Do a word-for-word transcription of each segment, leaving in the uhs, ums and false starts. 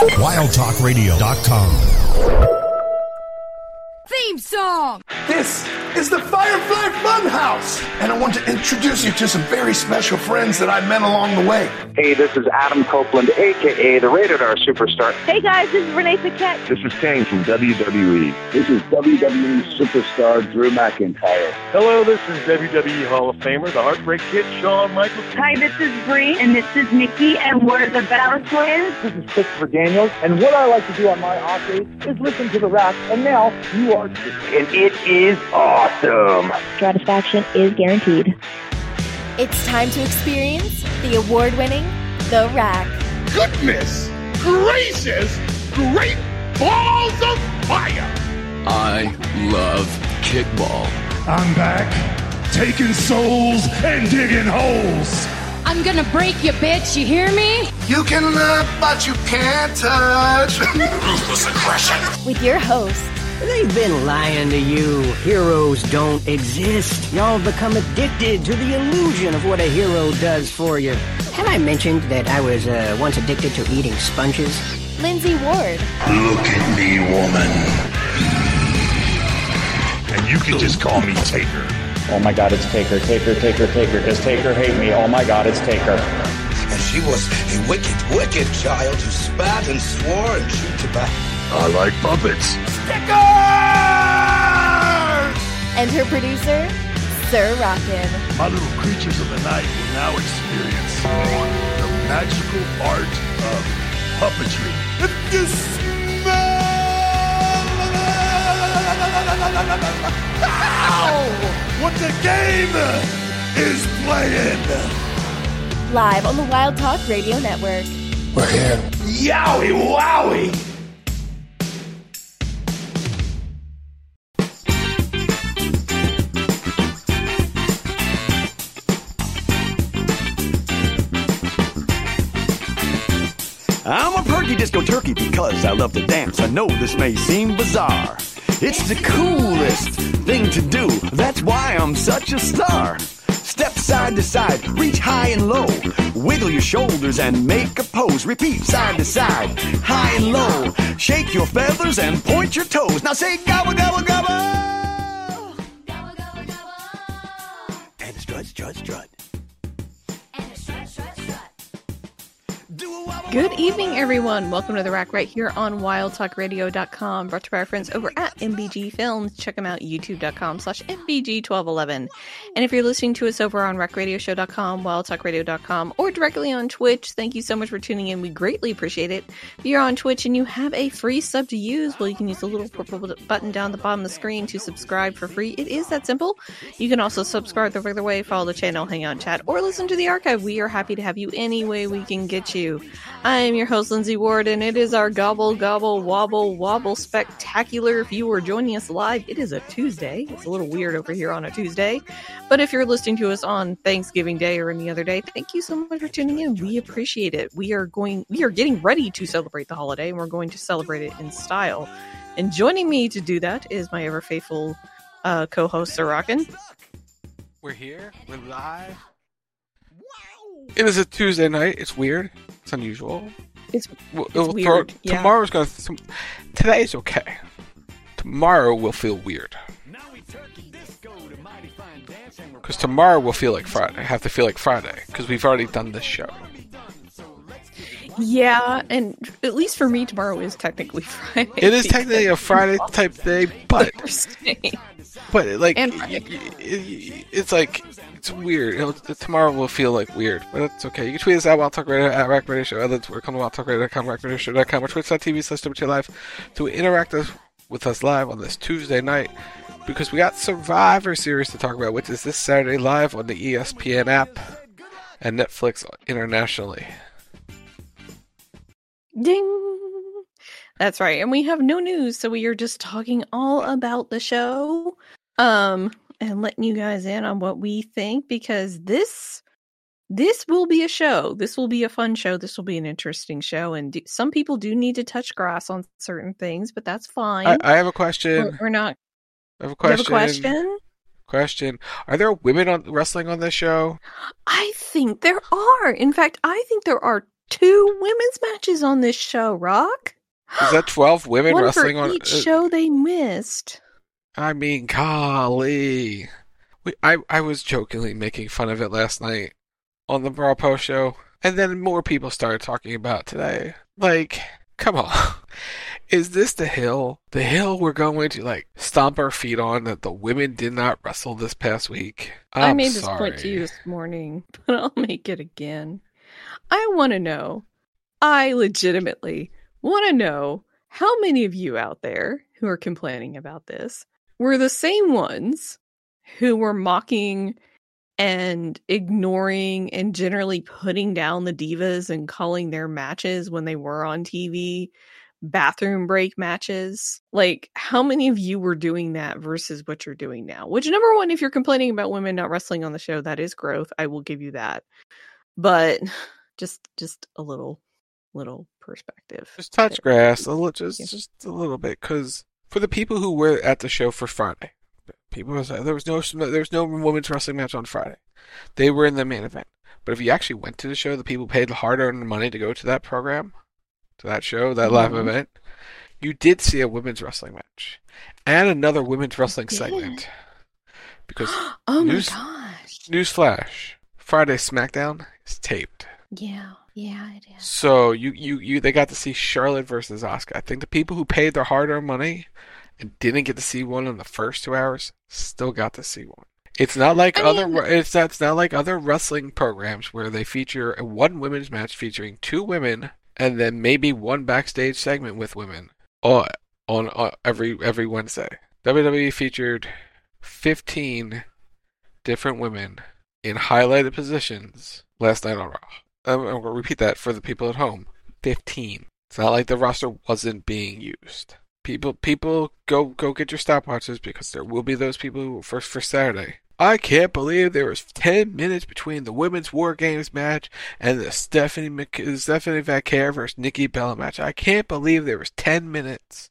wild talk radio dot com. Theme song! This is the Firefly Funhouse, and I want to introduce you to some very special friends that I met along the way. Hey, this is Adam Copeland, a k a the Rated R Superstar. Hey guys, this is Renee Paquette. This is Kane from W W E. This is W W E Superstar Drew McIntyre. Hello, this is W W E Hall of Famer, the Heartbreak Kid, Shawn Michaels. Hi, this is Bree, and this is Nikki, and we're the Battle Twins. This is Christopher Daniels, and what I like to do on my off days is listen to the rap, and now you are too. And it is awesome. Satisfaction is guaranteed. It's time to experience the award-winning The Rack. Goodness gracious, great balls of fire! I love kickball. I'm back, taking souls and digging holes. I'm gonna break you, bitch, you hear me? You can look, but you can't touch. Ruthless aggression. With your host, they've been lying to you. Heroes don't exist. Y'all become addicted to the illusion of what a hero does for you. Have I mentioned that I was uh, once addicted to eating sponges? Lindsay Ward. Look at me, woman. And you can just call me Taker. Oh my God, it's Taker, Taker, Taker, Taker. Does Taker hate me? Oh my God, it's Taker. And she was a wicked, wicked child who spat and swore and chewed tobacco. I like puppets. Stickers! And her producer, Sir Rockin'. My little creatures of the night will now experience the magical art of puppetry. If you smell what the game is playing. Live on the Wild Talk Radio Network. We're here. Yowie wowie! I'm a perky disco turkey because I love to dance. I know this may seem bizarre. It's the coolest thing to do. That's why I'm such a star. Step side to side, reach high and low. Wiggle your shoulders and make a pose. Repeat side to side, high and low. Shake your feathers and point your toes. Now say gobble, gobble, gobble. Gobble, gobble, gobble. And strut, strut, strut. Good evening, everyone. Welcome to The Rack right here on wild talk radio dot com, brought to you by our friends over at M B G Films. Check them out, youtube dot com slash M B G twelve eleven. And if you're listening to us over on rec radio show dot com, wild talk radio dot com, or directly on Twitch, thank you so much for tuning in. We greatly appreciate it. If you're on Twitch and you have a free sub to use, well, you can use the little purple button down the bottom of the screen to subscribe for free. It is that simple. You can also subscribe the regular way, follow the channel, hang out, chat, or listen to the archive. We are happy to have you any way we can get you. I am your host, Lindsay Ward, and it is our gobble, gobble, wobble, wobble spectacular. If you are joining us live, it is a Tuesday. It's a little weird over here on a Tuesday. But if you're listening to us on Thanksgiving Day or any other day, thank you so much for tuning in. We appreciate it. We are going, we are getting ready to celebrate the holiday, and we're going to celebrate it in style. And joining me to do that is my ever faithful uh, co-host, Sir Rockin'. We're here. We're live. Wow! It is a Tuesday night. It's weird. It's unusual. It's, we'll, it's we'll weird. Throw, yeah. Tomorrow's gonna. Th- today's okay. Tomorrow will feel weird. Because tomorrow will feel like Friday. I have to feel like Friday because we've already done this show. Yeah, and at least for me, tomorrow is technically Friday. It is technically a Friday type day, but but like and it, it, it's like it's weird. It'll, tomorrow will feel like weird, but it's okay. You can tweet us at Wild Talk Radio at Rack Radio Show. Others we're coming to wild talk radio dot com, rack radio show dot com, or twitch dot t v slash W T Live to interact us, with us live on this Tuesday night because we got Survivor Series to talk about, which is this Saturday live on the E S P N app and Netflix internationally. Ding! That's right, and we have no news, so we are just talking all about the show, um, and letting you guys in on what we think, because this, this will be a show. This will be a fun show. This will be an interesting show, and do, some people do need to touch grass on certain things, but that's fine. I, I have a question. We're, we're not. I have a question. You have a question? Question. Are there women on wrestling on this show? I think there are. In fact, I think there are two women's matches on this show, Rock. Is that twelve women One wrestling for on each uh, show they missed? I mean, golly. We, I, I was jokingly making fun of it last night on the Raw Post show, and then more people started talking about it today. Like, come on. Is this the hill? The hill we're going to, like, stomp our feet on that the women did not wrestle this past week? I'm I made this sorry. point to you this morning, but I'll make it again. I want to know, I legitimately want to know how many of you out there who are complaining about this were the same ones who were mocking and ignoring and generally putting down the divas and calling their matches when they were on T V bathroom break matches. Like, how many of you were doing that versus what you're doing now? Which, number one, if you're complaining about women not wrestling on the show, that is growth. I will give you that. But just just a little little perspective. Just touch there. grass a little, just just a little bit, because for the people who were at the show for Friday, people was there was no there was no women's wrestling match on Friday. They were in the main event. But if you actually went to the show, the people paid hard-earned money to go to that program, to that show, that live mm-hmm. event, you did see a women's wrestling match and another women's wrestling segment. Because oh news, my gosh, newsflash, Friday SmackDown is taped. Yeah, yeah, it is. So you, you, you they got to see Charlotte versus Asuka. I think the people who paid their hard-earned money and didn't get to see one in the first two hours still got to see one. It's not like I other mean, it's not, it's not like other wrestling programs where they feature a one women's match featuring two women and then maybe one backstage segment with women on on, on every every Wednesday. W W E featured fifteen different women in highlighted positions last night on Raw. I'm, I'm going to repeat that for the people at home. fifteen. It's not like the roster wasn't being used. People, people, go go get your stopwatches because there will be those people who first for Saturday. I can't believe there was ten minutes between the women's War Games match and the Stephanie Mc, Stephanie Vaquer versus Nikki Bella match. I can't believe there was ten minutes.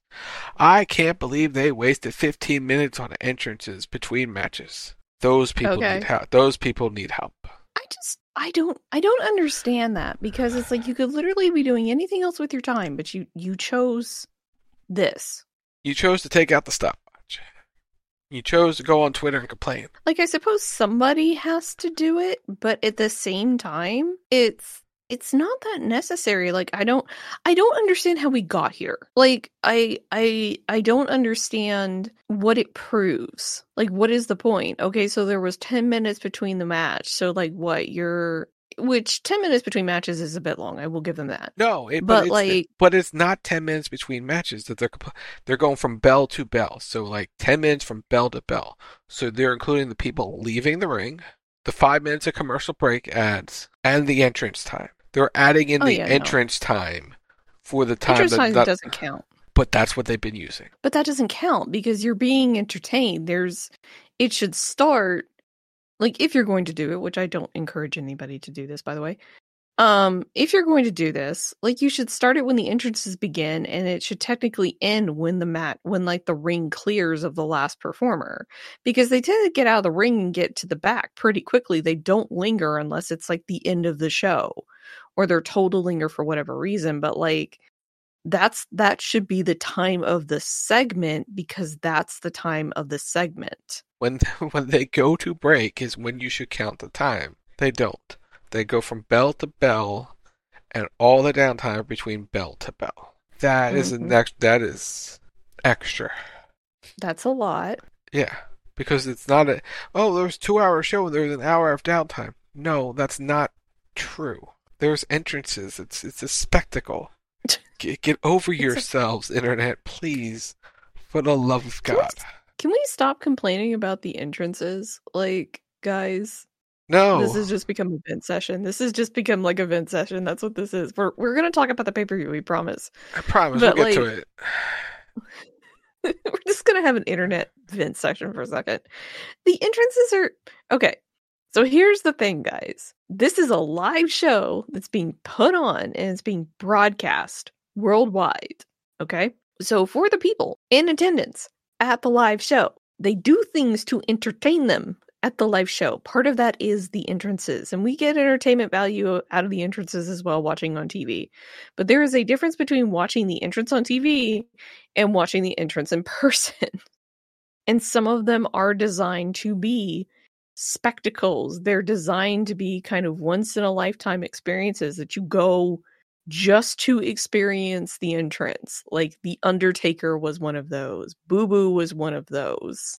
I can't believe they wasted fifteen minutes on entrances between matches. Those people okay. need help. Those people need help. I just, I don't, I don't understand that, because it's like you could literally be doing anything else with your time, but you, you chose this. You chose to take out the stopwatch. You chose to go on Twitter and complain. Like, I suppose somebody has to do it, but at the same time, it's it's not that necessary. Like, I don't I don't understand how we got here. Like, I I I don't understand what it proves. Like, what is the point? Okay, so there was ten minutes between the match. So, like, what, you're Which ten minutes between matches is a bit long. I will give them that. No, it, but, but it's, like, but it's not ten minutes between matches that they're they're going from bell to bell. So like ten minutes from bell to bell. So they're including the people leaving the ring, the five minutes of commercial break ads, and the entrance time. They're adding in oh, the yeah, entrance no. time for the time entrance that, time that doesn't count. But that's what they've been using. But that doesn't count because you're being entertained. There's, it should start. Like, if you're going to do it, which I don't encourage anybody to do this, by the way. Um, if you're going to do this, like, you should start it when the entrances begin, and it should technically end when the mat, when, like, the ring clears of the last performer. Because they tend to get out of the ring and get to the back pretty quickly. They don't linger unless it's, like, the end of the show. Or they're told to linger for whatever reason. But, like, that's that should be the time of the segment, because that's the time of the segment. When when they go to break is when you should count the time. They don't. They go from bell to bell, and all the downtime between bell to bell. That mm-hmm. is an ex- that is extra. That's a lot. Yeah, because it's not a oh there's a two hour show and there's an hour of downtime. No, that's not true. There's entrances. It's it's a spectacle. Get, get over it's yourselves, a... internet, please, for the love of God. Can we stop complaining about the entrances? Like, guys, no. This has just become a vent session. This has just become like a vent session. That's what this is. We're we're gonna talk about the pay-per-view, we promise. I promise, but, we'll get like, to it. We're just gonna have an internet vent session for a second. The entrances are okay. So here's the thing, guys. This is a live show that's being put on and it's being broadcast worldwide. Okay? So for the people in attendance at the live show, they do things to entertain them at the live show. Part of that is the entrances, and we get entertainment value out of the entrances as well watching on T V. But there is a difference between watching the entrance on T V and watching the entrance in person. And some of them are designed to be spectacles. They're designed to be kind of once in a lifetime experiences that you go just to experience the entrance. Like The Undertaker was one of those. Boo Boo was one of those.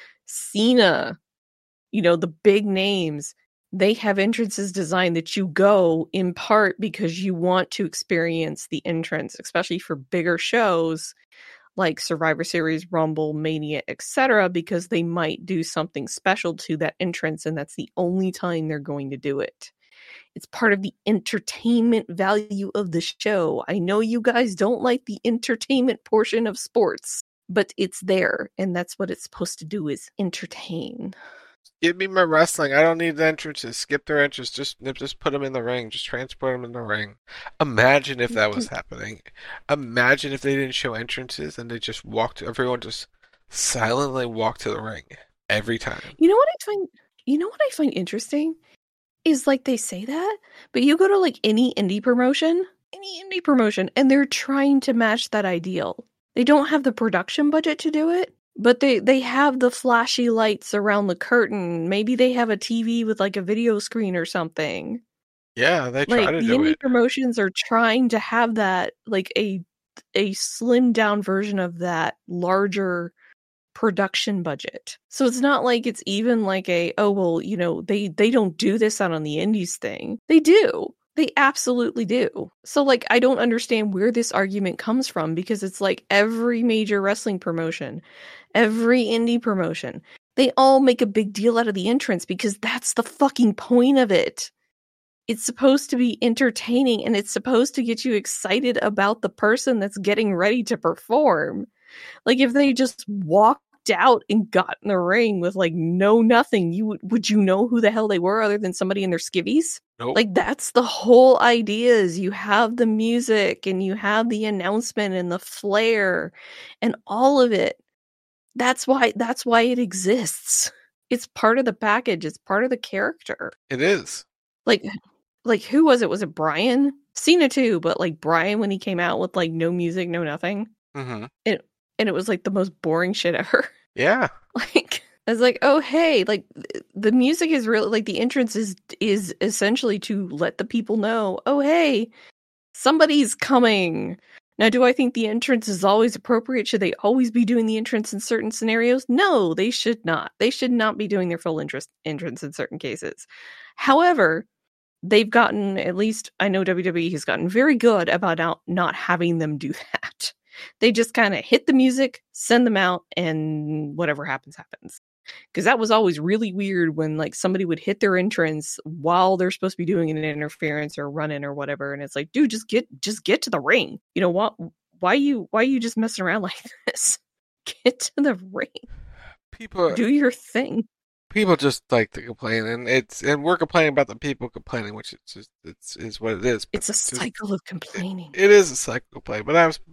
Cena, you know, the big names, they have entrances designed that you go in part because you want to experience the entrance, especially for bigger shows like Survivor Series, Rumble, Mania, et cetera, because they might do something special to that entrance, and that's the only time they're going to do it. It's part of the entertainment value of the show. I know you guys don't like the entertainment portion of sports, but it's there, and that's what it's supposed to do, is entertain. Give me my wrestling. I don't need the entrances. Skip their entrance. Just just put them in the ring. Just transport them in the ring. Imagine if that was happening. Imagine if they didn't show entrances and they just walked. Everyone just silently walked to the ring every time. You know what I find? You know what I find interesting is, like, they say that, but you go to like any indie promotion, any indie promotion, and they're trying to match that ideal. They don't have the production budget to do it. But they, they have the flashy lights around the curtain. Maybe they have a T V with like a video screen or something. Yeah, they try like, to the do indie it. Promotions are trying to have that, like a a slimmed down version of that larger production budget. So it's not like it's even like a, oh, well, you know, they, they don't do this out on the indies thing. They do. They absolutely do. So, like, I don't understand where this argument comes from, because it's like every major wrestling promotion, every indie promotion, they all make a big deal out of the entrance because that's the fucking point of it. It's supposed to be entertaining, and it's supposed to get you excited about the person that's getting ready to perform. Like, if they just walked out and got in the ring with like no nothing, you would would you know who the hell they were other than somebody in their skivvies? Nope. Like, that's the whole idea, is you have the music and you have the announcement and the flair and all of it. That's why that's why it exists. It's part of the package. It's part of the character. It is. Like like who was it? Was it Brian? Cena too, but like Brian, when he came out with like no music, no nothing. Mm-hmm. It And it was like the most boring shit ever. Yeah. Like, I was like, oh, hey, like the music is really, like, the entrance is, is essentially to let the people know, oh, hey, somebody's coming. Now, do I think the entrance is always appropriate? Should they always be doing the entrance in certain scenarios? No, they should not. They should not be doing their full interest entrance in certain cases. However, they've gotten, at least I know W W E has gotten very good about not, not having them do that. They just kind of hit the music, send them out, and whatever happens, happens. Because that was always really weird when like somebody would hit their entrance while they're supposed to be doing an interference or run-in or whatever, and it's like, dude, just get just get to the ring. You know what? Why you why are you just messing around like this? Get to the ring. People do your thing. People just like to complain, and it's and we're complaining about the people complaining, which is just it's is what it is. It's a cycle of complaining. It, it is a cycle of complaining, but I was.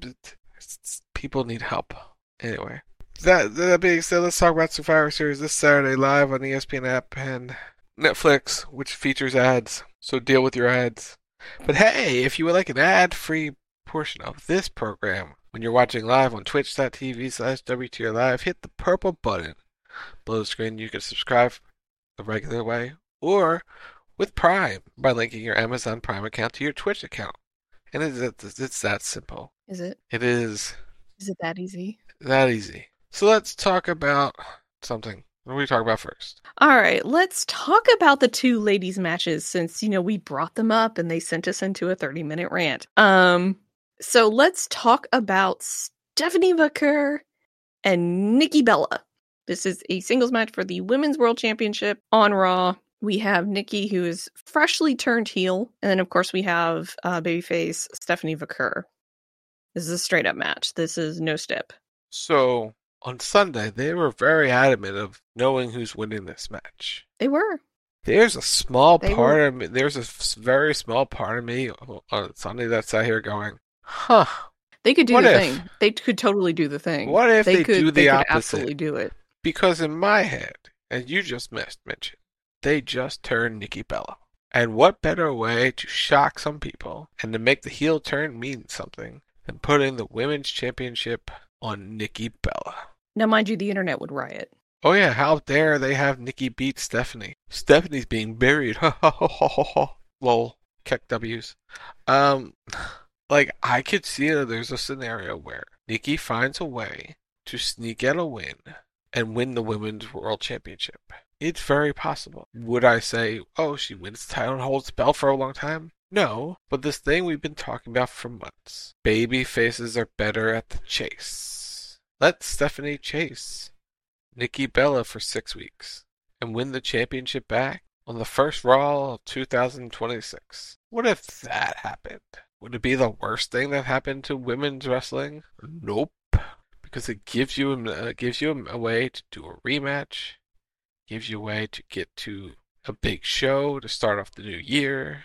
People need help. Anyway, that that being said, let's talk about Survivor Series this Saturday live on the E S P N app and Netflix, which features ads. So deal with your ads. But hey, if you would like an ad-free portion of this program when you're watching live on twitch.tv slash WTR Live, hit the purple button below the screen. You can subscribe the regular way or with Prime by linking your Amazon Prime account to your Twitch account. And it's, it's, it's that simple. Is it? It is. Is it that easy? That easy. So let's talk about something. What do we talk about first? All right, let's talk about the two ladies' matches, since, you know, we brought them up and they sent us into a thirty-minute rant. Um, so let's talk about Stephanie McCurr and Nikki Bella. This is a singles match for the Women's World Championship on Raw. We have Nikki, who is freshly turned heel, and then, of course, we have uh, babyface Stephanie McCurr. This is a straight-up match. This is no step. So, on Sunday, they were very adamant of knowing who's winning this match. They were. There's a small they part were. of me, there's a very small part of me on Sunday that's out here going, huh. They could do what the if, thing. They could totally do the thing. What if they, they could, do the they opposite? Could absolutely do it. Because in my head, and you just missed mention, they just turned Nikki Bella. And what better way to shock some people and to make the heel turn mean something than putting the women's championship on Nikki Bella? Now, mind you, the internet would riot. Oh yeah, how dare they have Nikki beat Stephanie? Stephanie's being buried. Ha ha ha ha ha ha. Lol. Keck W's. Um, like, I could see that there's a scenario where Nikki finds a way to sneak out a win and win the Women's World Championship. It's very possible. Would I say, oh, she wins the title and holds the belt for a long time? No, but this thing we've been talking about for months. Baby faces are better at the chase. Let Stephanie chase Nikki Bella for six weeks and win the championship back on the first Raw of two thousand twenty-six. What if that happened? Would it be the worst thing that happened to women's wrestling? Nope. Because it gives you a, gives you a way to do a rematch, gives you a way to get to a big show to start off the new year.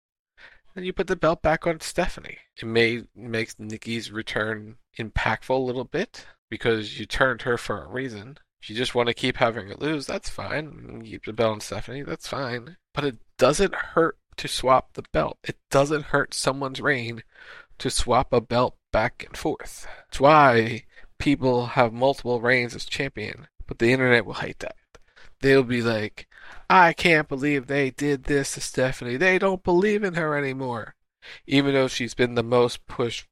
Then you put the belt back on Stephanie. It may makes Nikki's return impactful a little bit because you turned her for a reason. If you just want to keep having her lose, that's fine. Keep the belt on Stephanie, that's fine. But it doesn't hurt to swap the belt. It doesn't hurt someone's reign to swap a belt back and forth. That's why people have multiple reigns as champion, but the internet will hate that. They'll be like, I can't believe they did this to Stephanie. They don't believe in her anymore. Even though she's been the most pushed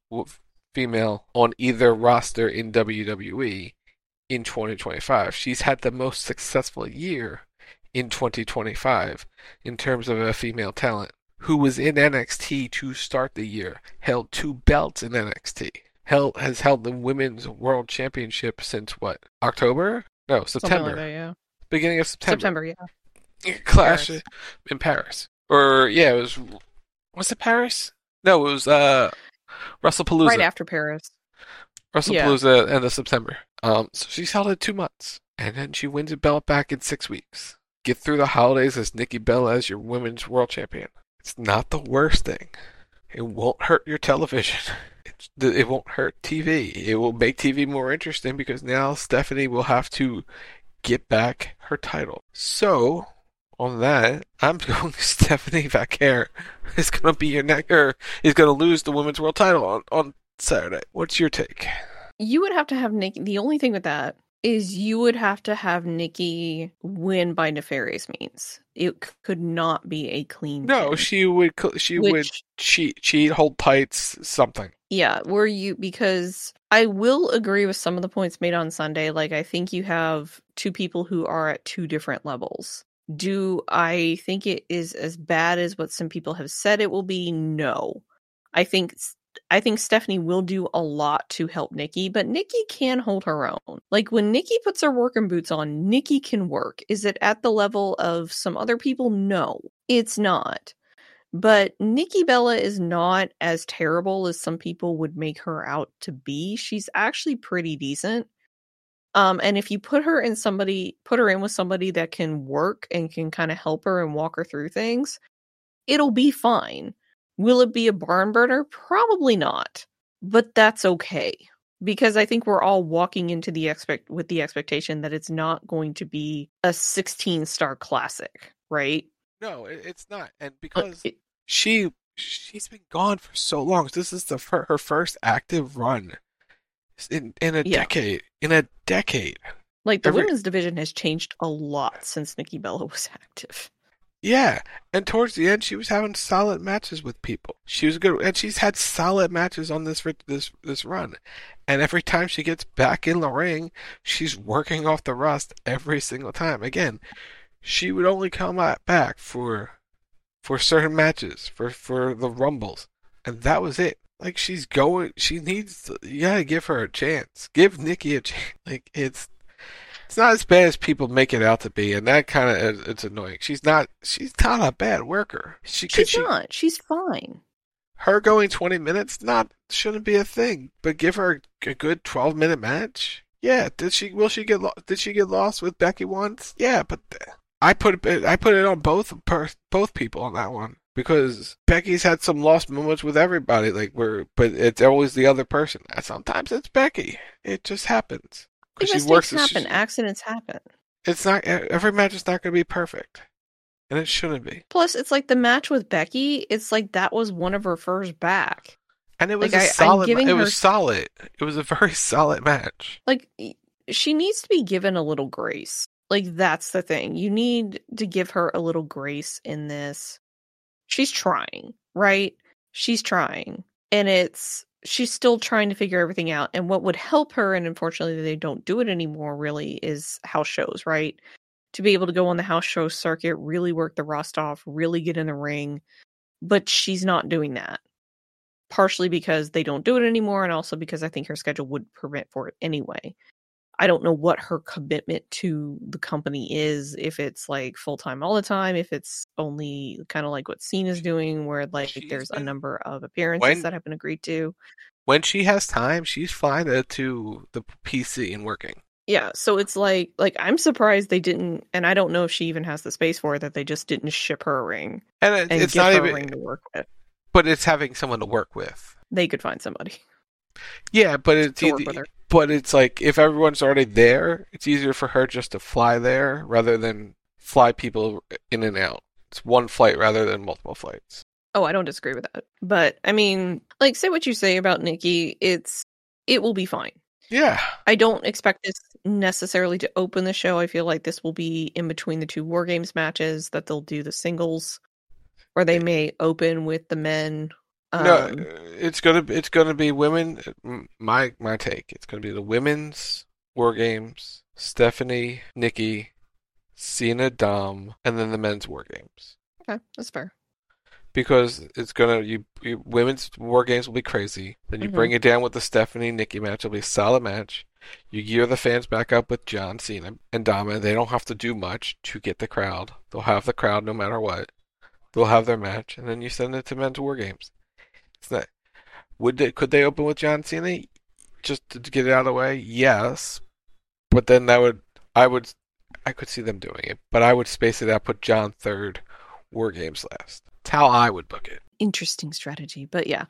female on either roster in W W E in twenty twenty-five. She's had the most successful year in twenty twenty-five in terms of a female talent who was in N X T to start the year, held two belts in N X T, held, has held the Women's World Championship since what? October? No, September. Like that, yeah. Beginning of September. September, yeah. Clash Paris. in Paris. Or, yeah, it was... Was it Paris? No, it was uh, WrestlePalooza. Right after Paris. WrestlePalooza yeah. end of September. Um, so she's held it two months. And then she wins a belt back in six weeks. Get through the holidays as Nikki Bella as your Women's World Champion. It's not the worst thing. It won't hurt your television. It's, it won't hurt T V. It will make T V more interesting because now Stephanie will have to get back her title. So, on that, I'm going Stephanie Vaquer is going to be your neck, or is going to lose the Women's World title on, on Saturday. What's your take? You would have to have Nikki. The only thing with that is you would have to have Nikki win by nefarious means. It c- could not be a clean No, pin. she would she Which, would cheat, cheat, hold tights, something. Yeah, were you, because I will agree with some of the points made on Sunday. Like, I think you have two people who are at two different levels. Do I think it is as bad as what some people have said it will be? No. I think I think Stephanie will do a lot to help Nikki, but Nikki can hold her own. Like, when Nikki puts her working boots on, Nikki can work. Is it at the level of some other people? No, it's not. But Nikki Bella is not as terrible as some people would make her out to be. She's actually pretty decent. Um, and if you put her in somebody, put her in with somebody that can work and can kind of help her and walk her through things, it'll be fine. Will it be a barn burner? Probably not. But that's okay. Because I think we're all walking into the expect with the expectation that it's not going to be a sixteen star classic, right? No, it, it's not. And because uh, it, she she's been gone for so long. This is the her, her first active run in in a yeah. decade. In a decade. Like, the Every, women's division has changed a lot since Nikki Bella was active. Yeah, and towards the end, she was having solid matches with people. She was good, and she's had solid matches on this this this run. And every time she gets back in the ring, she's working off the rust every single time. Again, she would only come back for for certain matches, for for the Rumbles, and that was it. Like, she's going, she needs to, you gotta give her a chance. Give Nikki a chance. Like, it's. It's not as bad as people make it out to be, and that kind of it's annoying. She's not. She's not a bad worker. She, she's she, not. She's fine. Her going twenty minutes not shouldn't be a thing. But give her a good twelve minute match. Yeah. Did she? Will she get? Lo- did she get lost with Becky once? Yeah. But I put it. I put it on both per, both people on that one because Becky's had some lost moments with everybody. Like where, but it's always the other person. Sometimes it's Becky. It just happens. Mistakes happen. She, accidents happen. It's not every match is not going to be perfect, and it shouldn't be. Plus, it's like the match with Becky. It's like that was one of her first back, and it was like, a I, solid. It her... was solid. It was a very solid match. Like she needs to be given a little grace. Like that's the thing. You need to give her a little grace in this. She's trying, right? She's trying, and it's. She's still trying to figure everything out. And what would help her, and unfortunately they don't do it anymore really, is house shows, right? To be able to go on the house show circuit, really work the rust off, really get in the ring. But she's not doing that. Partially because they don't do it anymore, and also because I think her schedule would permit for it anyway. I don't know what her commitment to the company is, if it's like full-time all the time, if it's only kind of like what Cena's doing, where like she's there's been, a number of appearances when, that have been agreed to. When she has time, she's flying to the P C and working. Yeah, so it's like, like I'm surprised they didn't, and I don't know if she even has the space for it, that they just didn't ship her a ring. And, it, and it's give not her even a ring to work with. But it's having someone to work with. They could find somebody. Yeah, but it's either, but it's like if everyone's already there, it's easier for her just to fly there rather than fly people in and out. It's one flight rather than multiple flights. Oh, I don't disagree with that. But I mean, like, say what you say about Nikki, it's it will be fine. Yeah. I don't expect this necessarily to open the show. I feel like this will be in between the two War Games matches, that they'll do the singles, or they may open with the men. Um, no, it's gonna it's gonna be women. My my take. It's gonna be the women's War Games, Stephanie, Nikki, Cena, Dom, and then the men's War Games. Okay, that's fair. Because it's gonna you, you women's War Games will be crazy. Then you mm-hmm. bring it down with the Stephanie Nikki match. It'll be a solid match. You gear the fans back up with John Cena and Dom, and they don't have to do much to get the crowd. They'll have the crowd no matter what. They'll have their match, and then you send it to men's War Games. It's not, would they, could they open with John Cena just to get it out of the way? Yes, but then that would I would I could see them doing it, but I would space it out, put John third, War Games last. That's how I would book it. Interesting strategy, but yeah,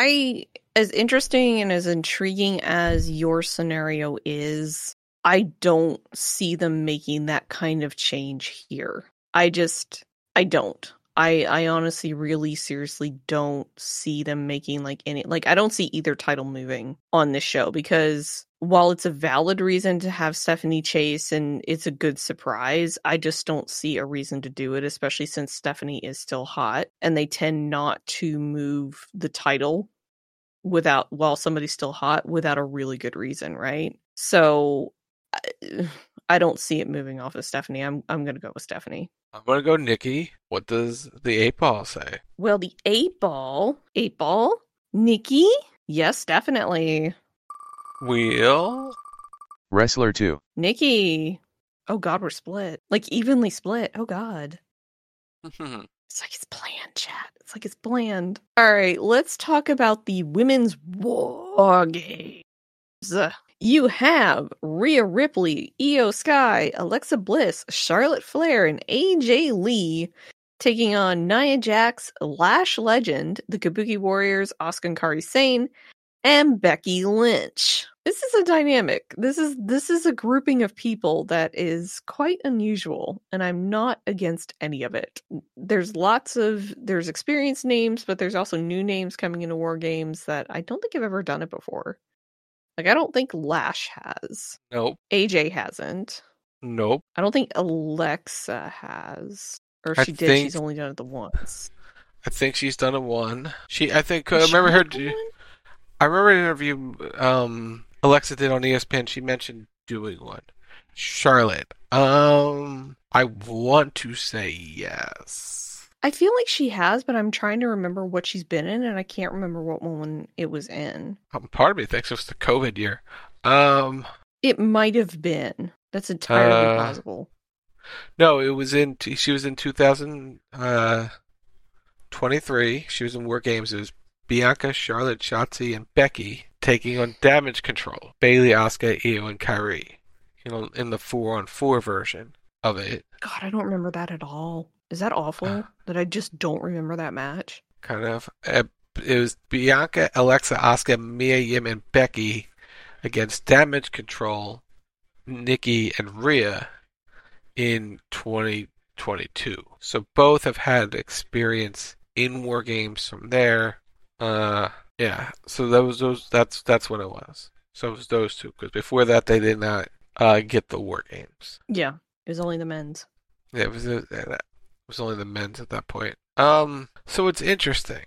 I as interesting and as intriguing as your scenario is, I don't see them making that kind of change here. I just I don't. I, I honestly really seriously don't see them making like any, like I don't see either title moving on this show, because while it's a valid reason to have Stephanie chase and it's a good surprise, I just don't see a reason to do it, especially since Stephanie is still hot and they tend not to move the title without, while somebody's still hot, without a really good reason, right? So I, I don't see it moving off of Stephanie. I'm I'm going to go with Stephanie. I'm going to go Nikki. What does the eight ball say? Well, the eight ball, eight ball, Nikki? Yes, definitely. Wheel? Wrestler two. Nikki. Oh God, we're split. Like evenly split. Oh God. It's like it's bland, chat. It's like it's bland. All right, let's talk about the women's War Games. You have Rhea Ripley, Io Sky, Alexa Bliss, Charlotte Flair, and A J Lee taking on Nia Jax, Lash Legend, the Kabuki Warriors, Asuka and Kairi Sane, and Becky Lynch. This is a dynamic. This is this is a grouping of people that is quite unusual, and I'm not against any of it. There's lots of there's experienced names, but there's also new names coming into War Games that I don't think I've ever done it before. Like, I don't think Lash has. Nope. A J hasn't. Nope. I don't think Alexa has. Or if I she did, think, she's only done it the once. I think she's done it one. She, I think, I remember her, I remember an interview um, Alexa did on E S P N, she mentioned doing one. Charlotte. Um, I want to say yes. I feel like she has, but I'm trying to remember what she's been in, and I can't remember what one it was in. Um, part of me thinks it was the COVID year. Um, it might have been. That's entirely uh, possible. No, it was in. She was in two thousand twenty-three. She was in War Games. It was Bianca, Charlotte, Shotzi, and Becky taking on Damage Control. Bayley, Asuka, Io, and Kairi. You know, in the four-on-four version of it. God, I don't remember that at all. Is that awful uh, that I just don't remember that match? Kind of. Uh, it was Bianca, Alexa, Asuka, Mia Yim, and Becky against Damage Control, Nikki, and Rhea. in twenty twenty-two. So both have had experience in War Games from there. Uh, yeah. So that was those. That's that's what it was. So it was those two. Because before that, they did not uh, get the War Games. Yeah, it was only the men's. Yeah, it was. It was only the men's at that point. Um. So it's interesting.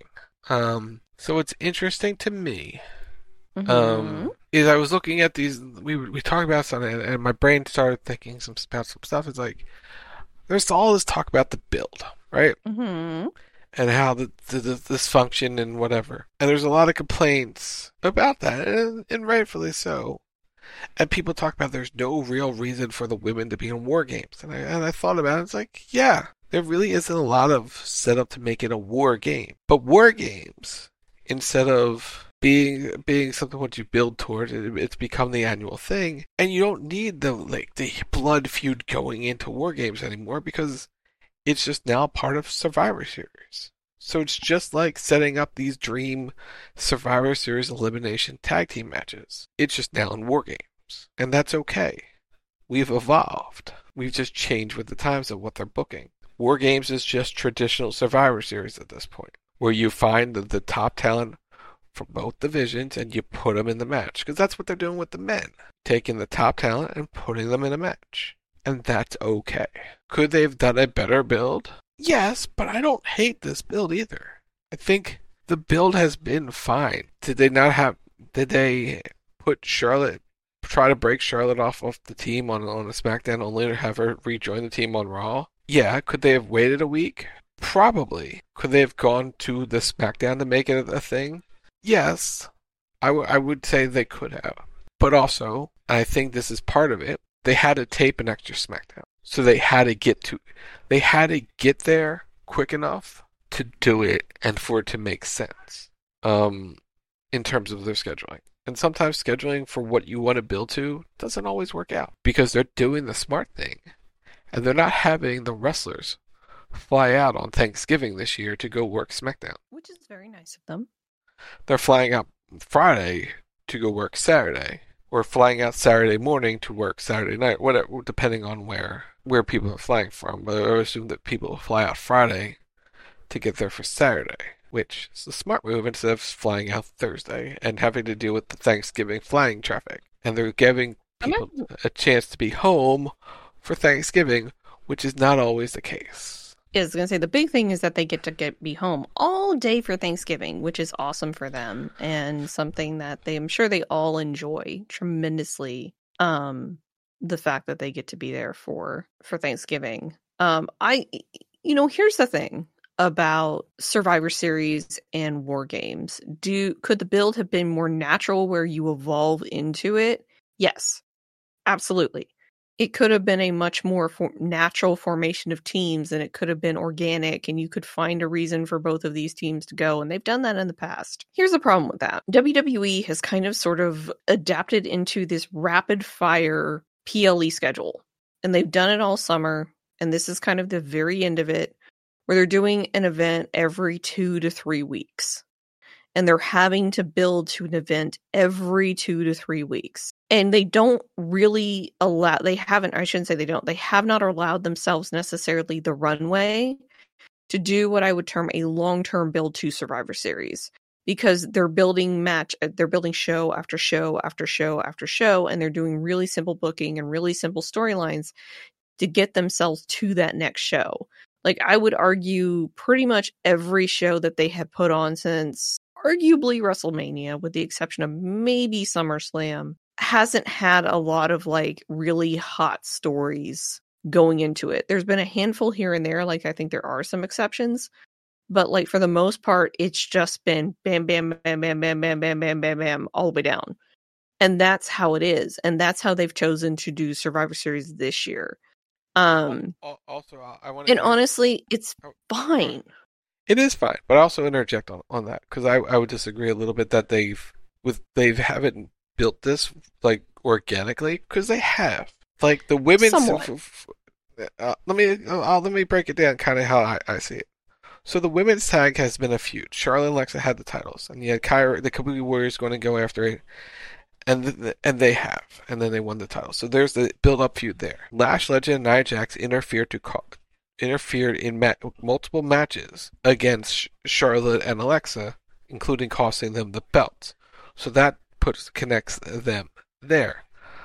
Um. So it's interesting to me. Mm-hmm. Um. Is I was looking at these. We we talked about something, and, and my brain started thinking some about some stuff. It's like there's all this talk about the build, right? Mm-hmm. And how the, the, the dysfunction and whatever. And there's a lot of complaints about that, and, and rightfully so. And people talk about there's no real reason for the women to be in War Games. And I, and I thought about it, it's like, yeah, there really isn't a lot of setup to make it a war game. But War Games, instead of being being something what you build toward, it, it's become the annual thing. And you don't need the like the blood feud going into War Games anymore, because it's just now part of Survivor Series. So it's just like setting up these dream Survivor Series elimination tag team matches. It's just now in War Games. And that's okay. We've evolved. We've just changed with the times of what they're booking. War Games is just traditional Survivor Series at this point, where you find the, the top talent from both divisions and you put them in the match. Because that's what they're doing with the men. Taking the top talent and putting them in a match. And that's okay. Could they have done a better build? Yes, but I don't hate this build either. I think the build has been fine. Did they not have... Did they put Charlotte... Try to break Charlotte off of the team on, on a SmackDown only to have her rejoin the team on Raw? Yeah. Could they have waited a week? Probably. Could they have gone to the SmackDown to make it a thing? Yes. I, w- I would say they could have. But also, I think this is part of it, they had to tape an extra SmackDown. So they had to get to, they had to get there quick enough to do it and for it to make sense, um, in terms of their scheduling. And sometimes scheduling for what you want to build to doesn't always work out because they're doing the smart thing. And they're not having the wrestlers fly out on Thanksgiving this year to go work SmackDown. Which is very nice of them. They're flying out Friday to go work Saturday. Or flying out Saturday morning to work Saturday night, whatever, depending on where where people are flying from. But I assume that people will fly out Friday to get there for Saturday, which is a smart move instead of flying out Thursday and having to deal with the Thanksgiving flying traffic. And they're giving people a chance to be home for Thanksgiving, which is not always the case. Yeah, I was going to say, the big thing is that they get to get be home all day for Thanksgiving, which is awesome for them, and something that they, I'm sure they all enjoy tremendously, um, the fact that they get to be there for, for Thanksgiving. Um, I, you know, here's the thing about Survivor Series and War Games. Do, could the build have been more natural where you evolve into it? Yes, absolutely. It could have been a much more for- natural formation of teams, and it could have been organic, and you could find a reason for both of these teams to go, and they've done that in the past. Here's the problem with that. W W E has kind of sort of adapted into this rapid-fire P L E schedule, and they've done it all summer, and this is kind of the very end of it, where they're doing an event every two to three weeks. And they're having to build to an event every two to three weeks. And they don't really allow, they haven't, I shouldn't say they don't, they have not allowed themselves necessarily the runway to do what I would term a long-term build to Survivor Series. Because they're building match, they're building show after show after show after show, and they're doing really simple booking and really simple storylines to get themselves to that next show. Like, I would argue pretty much every show that they have put on since arguably WrestleMania, with the exception of maybe SummerSlam, hasn't had a lot of like really hot stories going into it. There's been a handful here and there, like I think there are some exceptions, but like for the most part, it's just been bam, bam, bam, bam, bam, bam, bam, bam, bam, bam, all the way down. And that's how it is. And that's how they've chosen to do Survivor Series this year. Um, also, I want and honestly, it's fine. It is fine, but I also interject on, on that because I, I would disagree a little bit that they've with they haven't built this like organically, because they have. Like the women's. F- f- uh, let me uh, let me break it down kind of how I, I see it. So the women's tag has been a feud. Charlotte and Alexa had the titles, and you had Kyra, the Kabuki Warriors going to go after it. and th- and they have, and then they won the title. So there's the build-up feud there. Lash Legend and Nia Jax interfered to call, interfered in ma- multiple matches against Charlotte and Alexa, including costing them the belts. So that puts connects them there.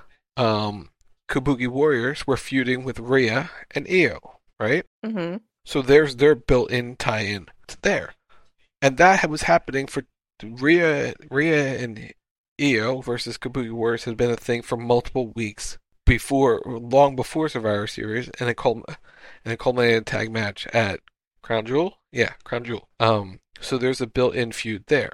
Um, Kabuki Warriors were feuding with Rhea and Io, right? Mm-hmm. So there's their built-in tie-in to there, and that was happening for Rhea, Rhea and Io versus Kabuki Warriors has been a thing for multiple weeks before, long before Survivor Series, and it called and it culminated a tag match at Crown Jewel. Yeah, Crown Jewel. Um, so there's a built-in feud there.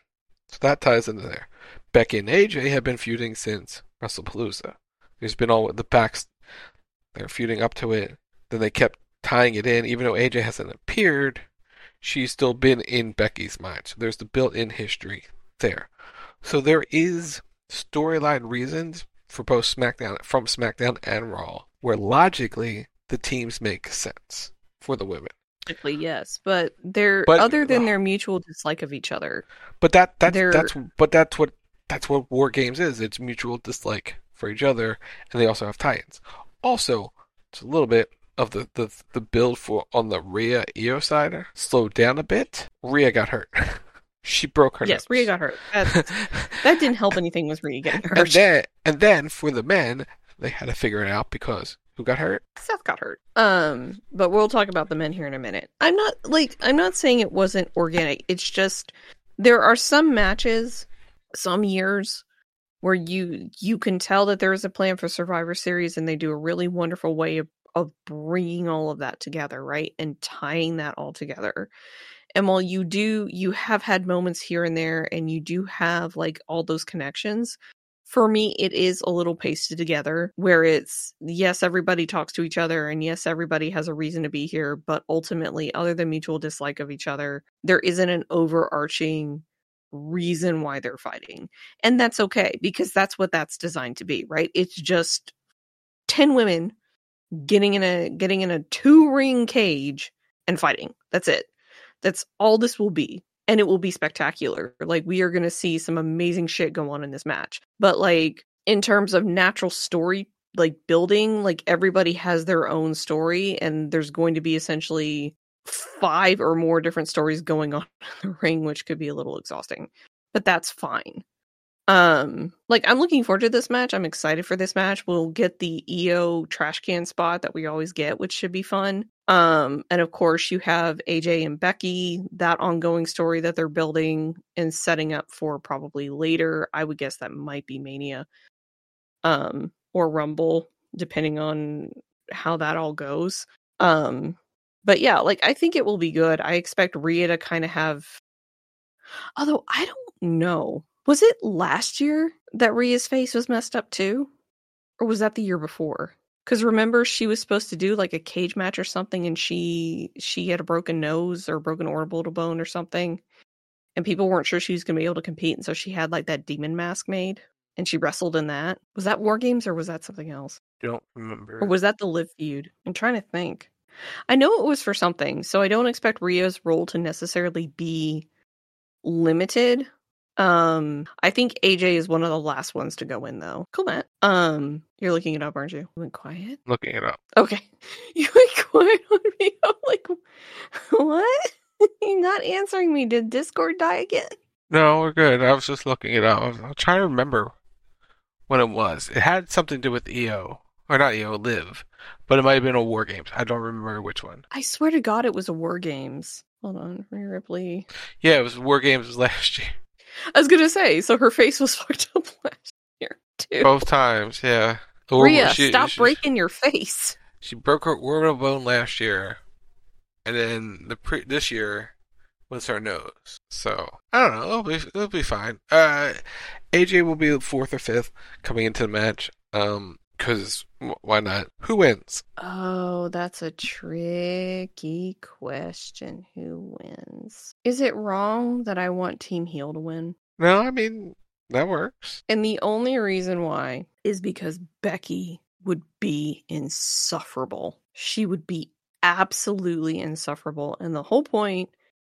So that ties into there. Becky and A J have been feuding since WrestlePalooza. There's been all the backs. They're feuding up to it. Then they kept tying it in, even though A J hasn't appeared. She's still been in Becky's mind. So there's the built-in history there. So there is storyline reasons for both SmackDown, from SmackDown and Raw, where logically the teams make sense for the women. Logically, yes, but they're But- other than their mutual dislike of each other. But that that's They're- that's but that's what that's what War Games is. It's mutual dislike for each other, and they also have tie-ins. Also, it's a little bit of the, the, the build for on the Rhea Io side slowed down a bit. Rhea got hurt. She broke her Yes, nose. Rhea got hurt. That, that didn't help anything with Rhea getting hurt. And then and then for the men, they had to figure it out because who got hurt? Seth got hurt. Um, but we'll talk about the men here in a minute. I'm not like I'm not saying it wasn't organic. It's just there are some matches, some years where you you can tell that there is a plan for Survivor Series, and they do a really wonderful way of of bringing all of that together, right, and tying that all together. And while you do, you have had moments here and there, and you do have like all those connections. For me, it is a little pasted together where it's, yes, everybody talks to each other, and yes, everybody has a reason to be here, but ultimately, other than mutual dislike of each other, there isn't an overarching reason why they're fighting. And that's okay, because that's what that's designed to be, right? It's just ten women getting in a getting in a two-ring cage and fighting. That's it. That's all this will be. And it will be spectacular. Like, we are going to see some amazing shit go on in this match. But, like, in terms of natural story, like, building, like, everybody has their own story. And there's going to be essentially five or more different stories going on in the ring, which could be a little exhausting. But that's fine. Um, like, I'm looking forward to this match. I'm excited for this match. We'll get the Io trash can spot that we always get, which should be fun. Um, and of course you have A J and Becky, that ongoing story that they're building and setting up for probably later. I would guess that might be Mania, um, or Rumble, depending on how that all goes. Um, but yeah, like, I think it will be good. I expect Rhea to kind of have, although I don't know. Was it last year that Rhea's face was messed up too? Or was that the year before? Because remember, she was supposed to do like a cage match or something, and she she had a broken nose or a broken orbital bone or something, and people weren't sure she was going to be able to compete, and so she had like that demon mask made, and she wrestled in that. Was that War Games or was that something else? Don't remember. Or was that the Live feud? I'm trying to think. I know it was for something, so I don't expect Rhea's role to necessarily be limited. Um, I think A J is one of the last ones to go in, though. Cool, Matt. Um, you're looking it up, aren't you? You went quiet? Looking it up. Okay. You went quiet on me. I'm like, what? You're not answering me. Did Discord die again? No, we're good. I was just looking it up. I was, I was trying to remember when it was. It had something to do with Io. Or not Io, Liv. But it might have been a War Games. I don't remember which one. I swear to God it was a War Games. Hold on. Rhea Ripley. Yeah, it was War Games last year. I was gonna say, so her face was fucked up last year, too. Both times, yeah. The Rhea, she, stop she, breaking your face. She broke her orbital bone last year. And then the pre- this year was her nose. So, I don't know. It'll be, it'll be fine. Uh, A J will be fourth or fifth coming into the match. Um, because why not? Who wins? Oh, that's a tricky question. Who wins? Is it wrong that I want Team Heel to win? No, I mean, that works. And the only reason why is because Becky would be insufferable. She would be absolutely insufferable. And the whole point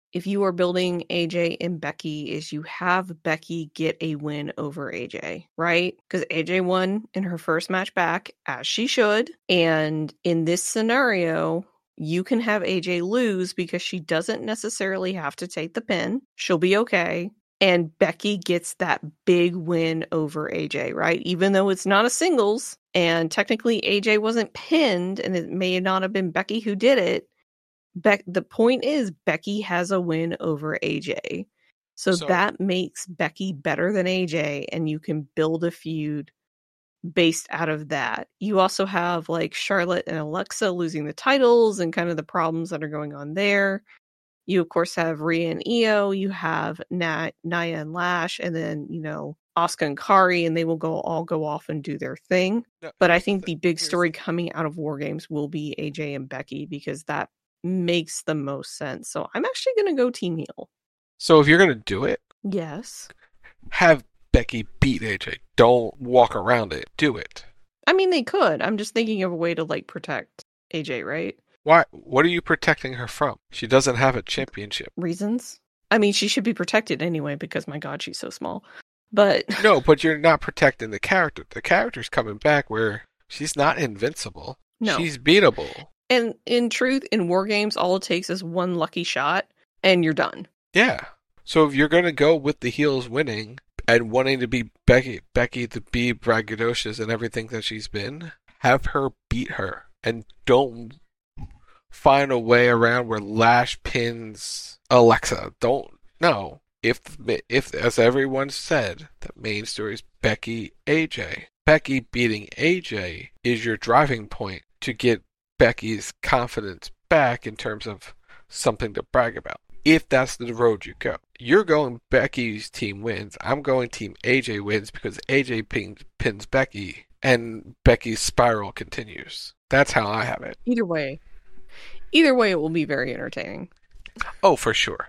if you are building A J and Becky, is you have Becky get a win over A J, right? Because A J won in her first match back, as she should. And in this scenario, you can have A J lose because she doesn't necessarily have to take the pin. She'll be okay. And Becky gets that big win over A J, right? Even though it's not a singles, and technically A J wasn't pinned, and it may not have been Becky who did it. Be- the point is, Becky has a win over A J. So, so that makes Becky better than A J, and you can build a feud based out of that. You also have like Charlotte and Alexa losing the titles and kind of the problems that are going on there. You, of course, have Rhea and Io. You have Na- Nia and Lash, and then, you know, Asuka and Kari, and they will go all go off and do their thing. No, but I think the big story coming out of War Games will be A J and Becky, because that makes the most sense. So I'm actually going to go Team Heel. So if you're going to do it, yes, have Becky beat A J. Don't walk around it. Do it. I mean, they could. I'm just thinking of a way to like protect A J, right? Why? What are you protecting her from? She doesn't have a championship. Reasons? I mean, she should be protected anyway, because my God, she's so small. But no, but you're not protecting the character. The character's coming back where she's not invincible. No. She's beatable. And in truth, in War Games, all it takes is one lucky shot, and you're done. Yeah. So if you're going to go with the heels winning and wanting to be Becky, Becky to be braggadocious and everything that she's been, have her beat her. And don't find a way around where Lash pins Alexa. Don't. No. If, if as everyone said, the main story is Becky, A J. Becky beating A J is your driving point to get Becky's confidence back in terms of something to brag about. If that's the road you go. You're going Becky's team wins. I'm going team A J wins because A J pins, pins Becky and Becky's spiral continues. That's how I have it. Either way. Either way, it will be very entertaining. Oh, for sure.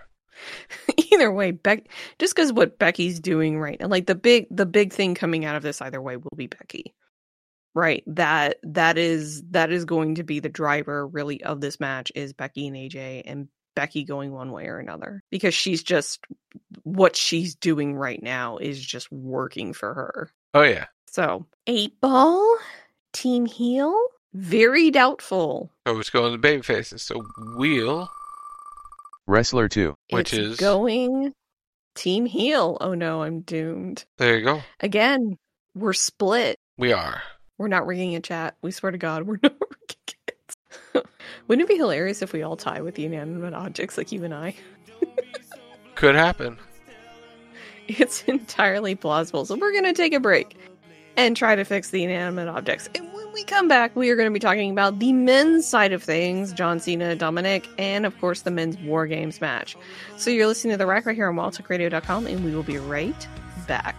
Either way, Beck, just because what Becky's doing right now, like the big, the big thing coming out of this either way will be Becky. Right, that that is that is going to be the driver really of this match, is Becky and A J, and Becky going one way or another, because she's just, what she's doing right now is just working for her. Oh yeah. So eight ball, team heel, very doubtful. Oh, it's going to baby faces. So wheel wrestler two, which it's is going team heel. Oh no, I'm doomed. There you go. Again, we're split. We are. We're not rigging a chat. We swear to God, we're not rigging it. Wouldn't it be hilarious if we all tie with the inanimate objects like you and I? Could happen. It's entirely plausible. So we're going to take a break and try to fix the inanimate objects. And when we come back, we are going to be talking about the men's side of things, John Cena, Dominic, and of course the men's War Games match. So you're listening to The Rack right here on wild talk radio dot com, and we will be right back.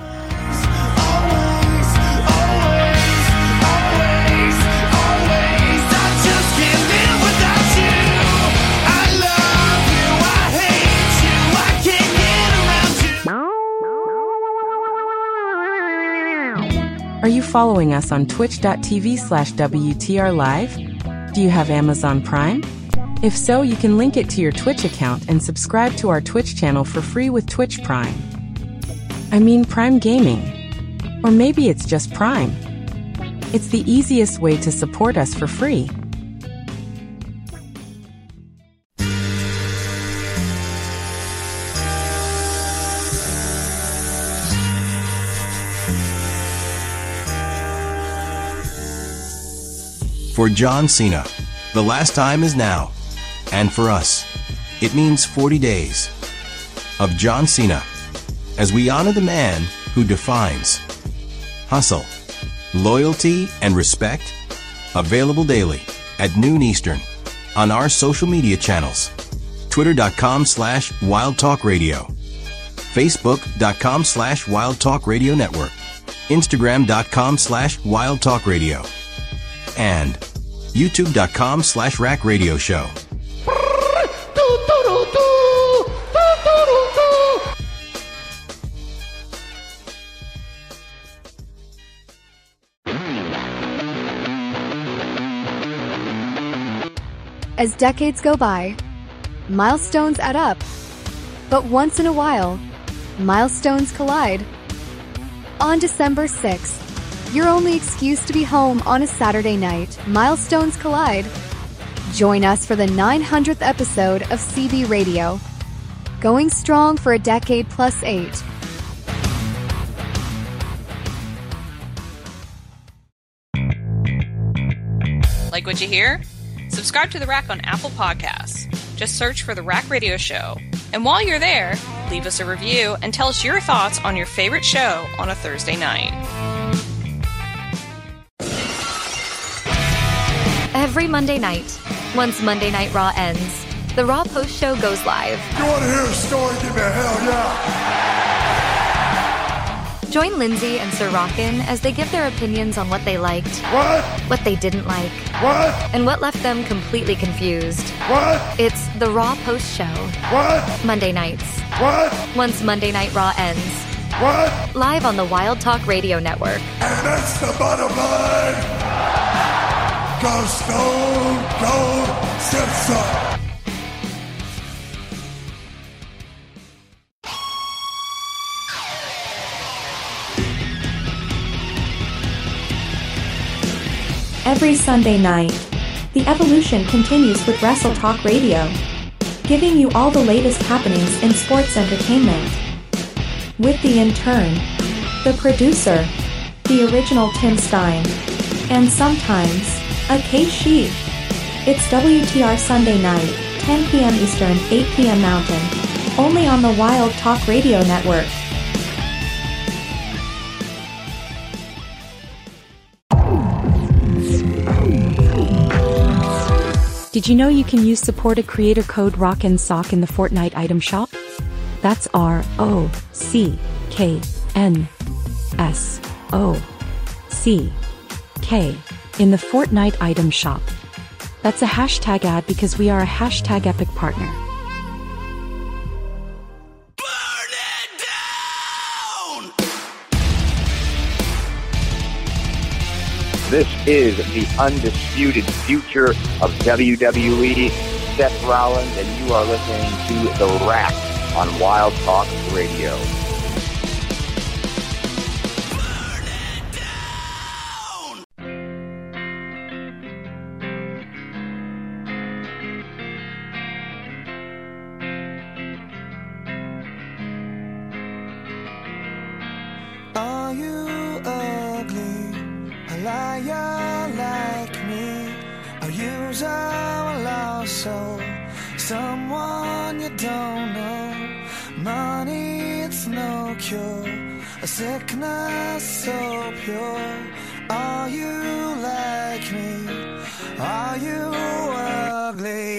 Are you following us on twitch.tv slash WTR Live? Do you have Amazon Prime? If so, you can link it to your Twitch account and subscribe to our Twitch channel for free with Twitch Prime. I mean Prime Gaming. Or maybe it's just Prime. It's the easiest way to support us for free. For John Cena, the last time is now. And for us, it means forty days of John Cena as we honor the man who defines hustle, loyalty, and respect. Available daily at noon Eastern on our social media channels. Twitter.com slash Wild Talk Radio. Facebook.com slash Wild Talk Radio Network. Instagram.com slash Wild Talk Radio. And YouTube.com slash Rack Radio Show. As decades go by, Milestones add up. But once in a while, milestones collide. On December sixth, your only excuse to be home on a Saturday night, milestones collide. Join us for the nine hundredth episode of C B Radio. Going strong for a decade plus eight. Like what you hear? Subscribe to The Rack on Apple Podcasts. Just search for The Rack Radio Show. And while you're there, leave us a review and tell us your thoughts on your favorite show on a Thursday night. Every Monday night, once Monday Night Raw ends, the Raw Post Show goes live. You want to hear a story? Give me a hell yeah! Join Lindsay and Sir Rockin' as they give their opinions on what they liked, what? what they didn't like, what? and what left them completely confused. What? It's the Raw Post Show. What? Monday nights. What? Once Monday Night Raw ends. What? Live on the Wild Talk Radio Network. And that's the bottom line. Go Stone Cold Simpson. Every Sunday night, the evolution continues with Wrestle Talk Radio, giving you all the latest happenings in sports entertainment. With the intern, the producer, the original Tim Stein, and sometimes, a K-Sheep. It's W T R Sunday night, ten p.m. Eastern, eight p.m. Mountain, only on the Wild Talk Radio Network. Did you know you can use supported creator code ROCK'n'SOCK in the Fortnite item shop? That's R O C K N S O C K in the Fortnite item shop. That's a hashtag ad because we are a hashtag epic partner. This is the undisputed future of W W E, Seth Rollins, and you are listening to The Rack on Wild Talk Radio. Are you ugly? A liar like me, a user, a lost soul, someone you don't know. Money, it's no cure, a sickness so pure. Are you like me? Are you ugly?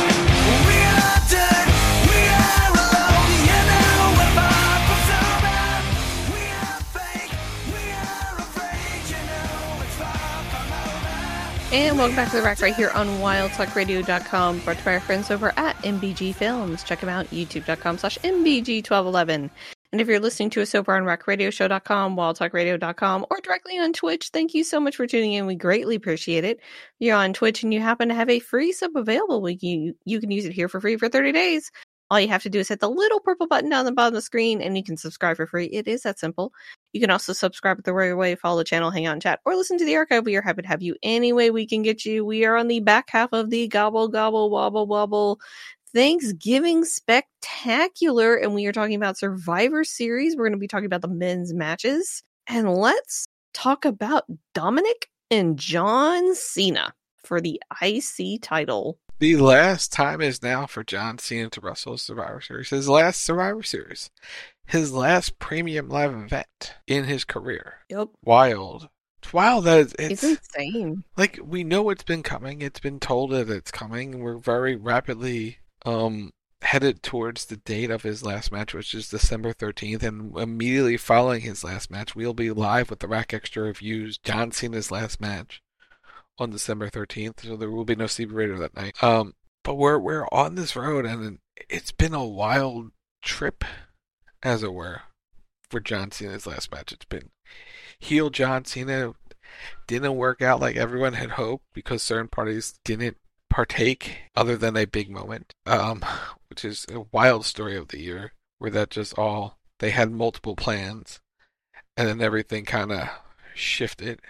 We are dead, we are alone, you know we're far from sober. We are fake, we are afraid, you know it's far from over. And welcome back to The Rack right here on wild talk radio dot com, brought to you by our friends over at M B G Films. Check them out, youtube dot com slash M B G twelve eleven. And if you're listening to us over on rack radio show dot com, wild talk radio dot com, or directly on Twitch, thank you so much for tuning in. We greatly appreciate it. If you're on Twitch and you happen to have a free sub available, we can, you can use it here for free for thirty days. All you have to do is hit the little purple button down the bottom of the screen and you can subscribe for free. It is that simple. You can also subscribe the right way, follow the channel, hang out and chat, or listen to the archive. We are happy to have you any way we can get you. We are on the back half of the gobble, gobble, wobble, wobble Thanksgiving Spectacular, and we are talking about Survivor Series. We're going to be talking about the men's matches. And let's talk about Dominic and John Cena for the I C title. The last time is now for John Cena to wrestle Survivor Series. His last Survivor Series. His last premium live event in his career. Yep. Wild. It's wild that it's, it's, it's insane. Like, we know it's been coming. It's been told that it's coming. We're very rapidly um headed towards the date of his last match, which is December thirteenth, and immediately following his last match, we'll be live with the Rack Extra Reviews, John Cena's last match on December thirteenth, so there will be no C B Radio that night. Um, but we're we're on this road, and it's been a wild trip, as it were, for John Cena's last match. It's been heel John Cena. Didn't work out like everyone had hoped because certain parties didn't partake other than a big moment, um, which is a wild story of the year, where that just all, they had multiple plans, and then everything kind of shifted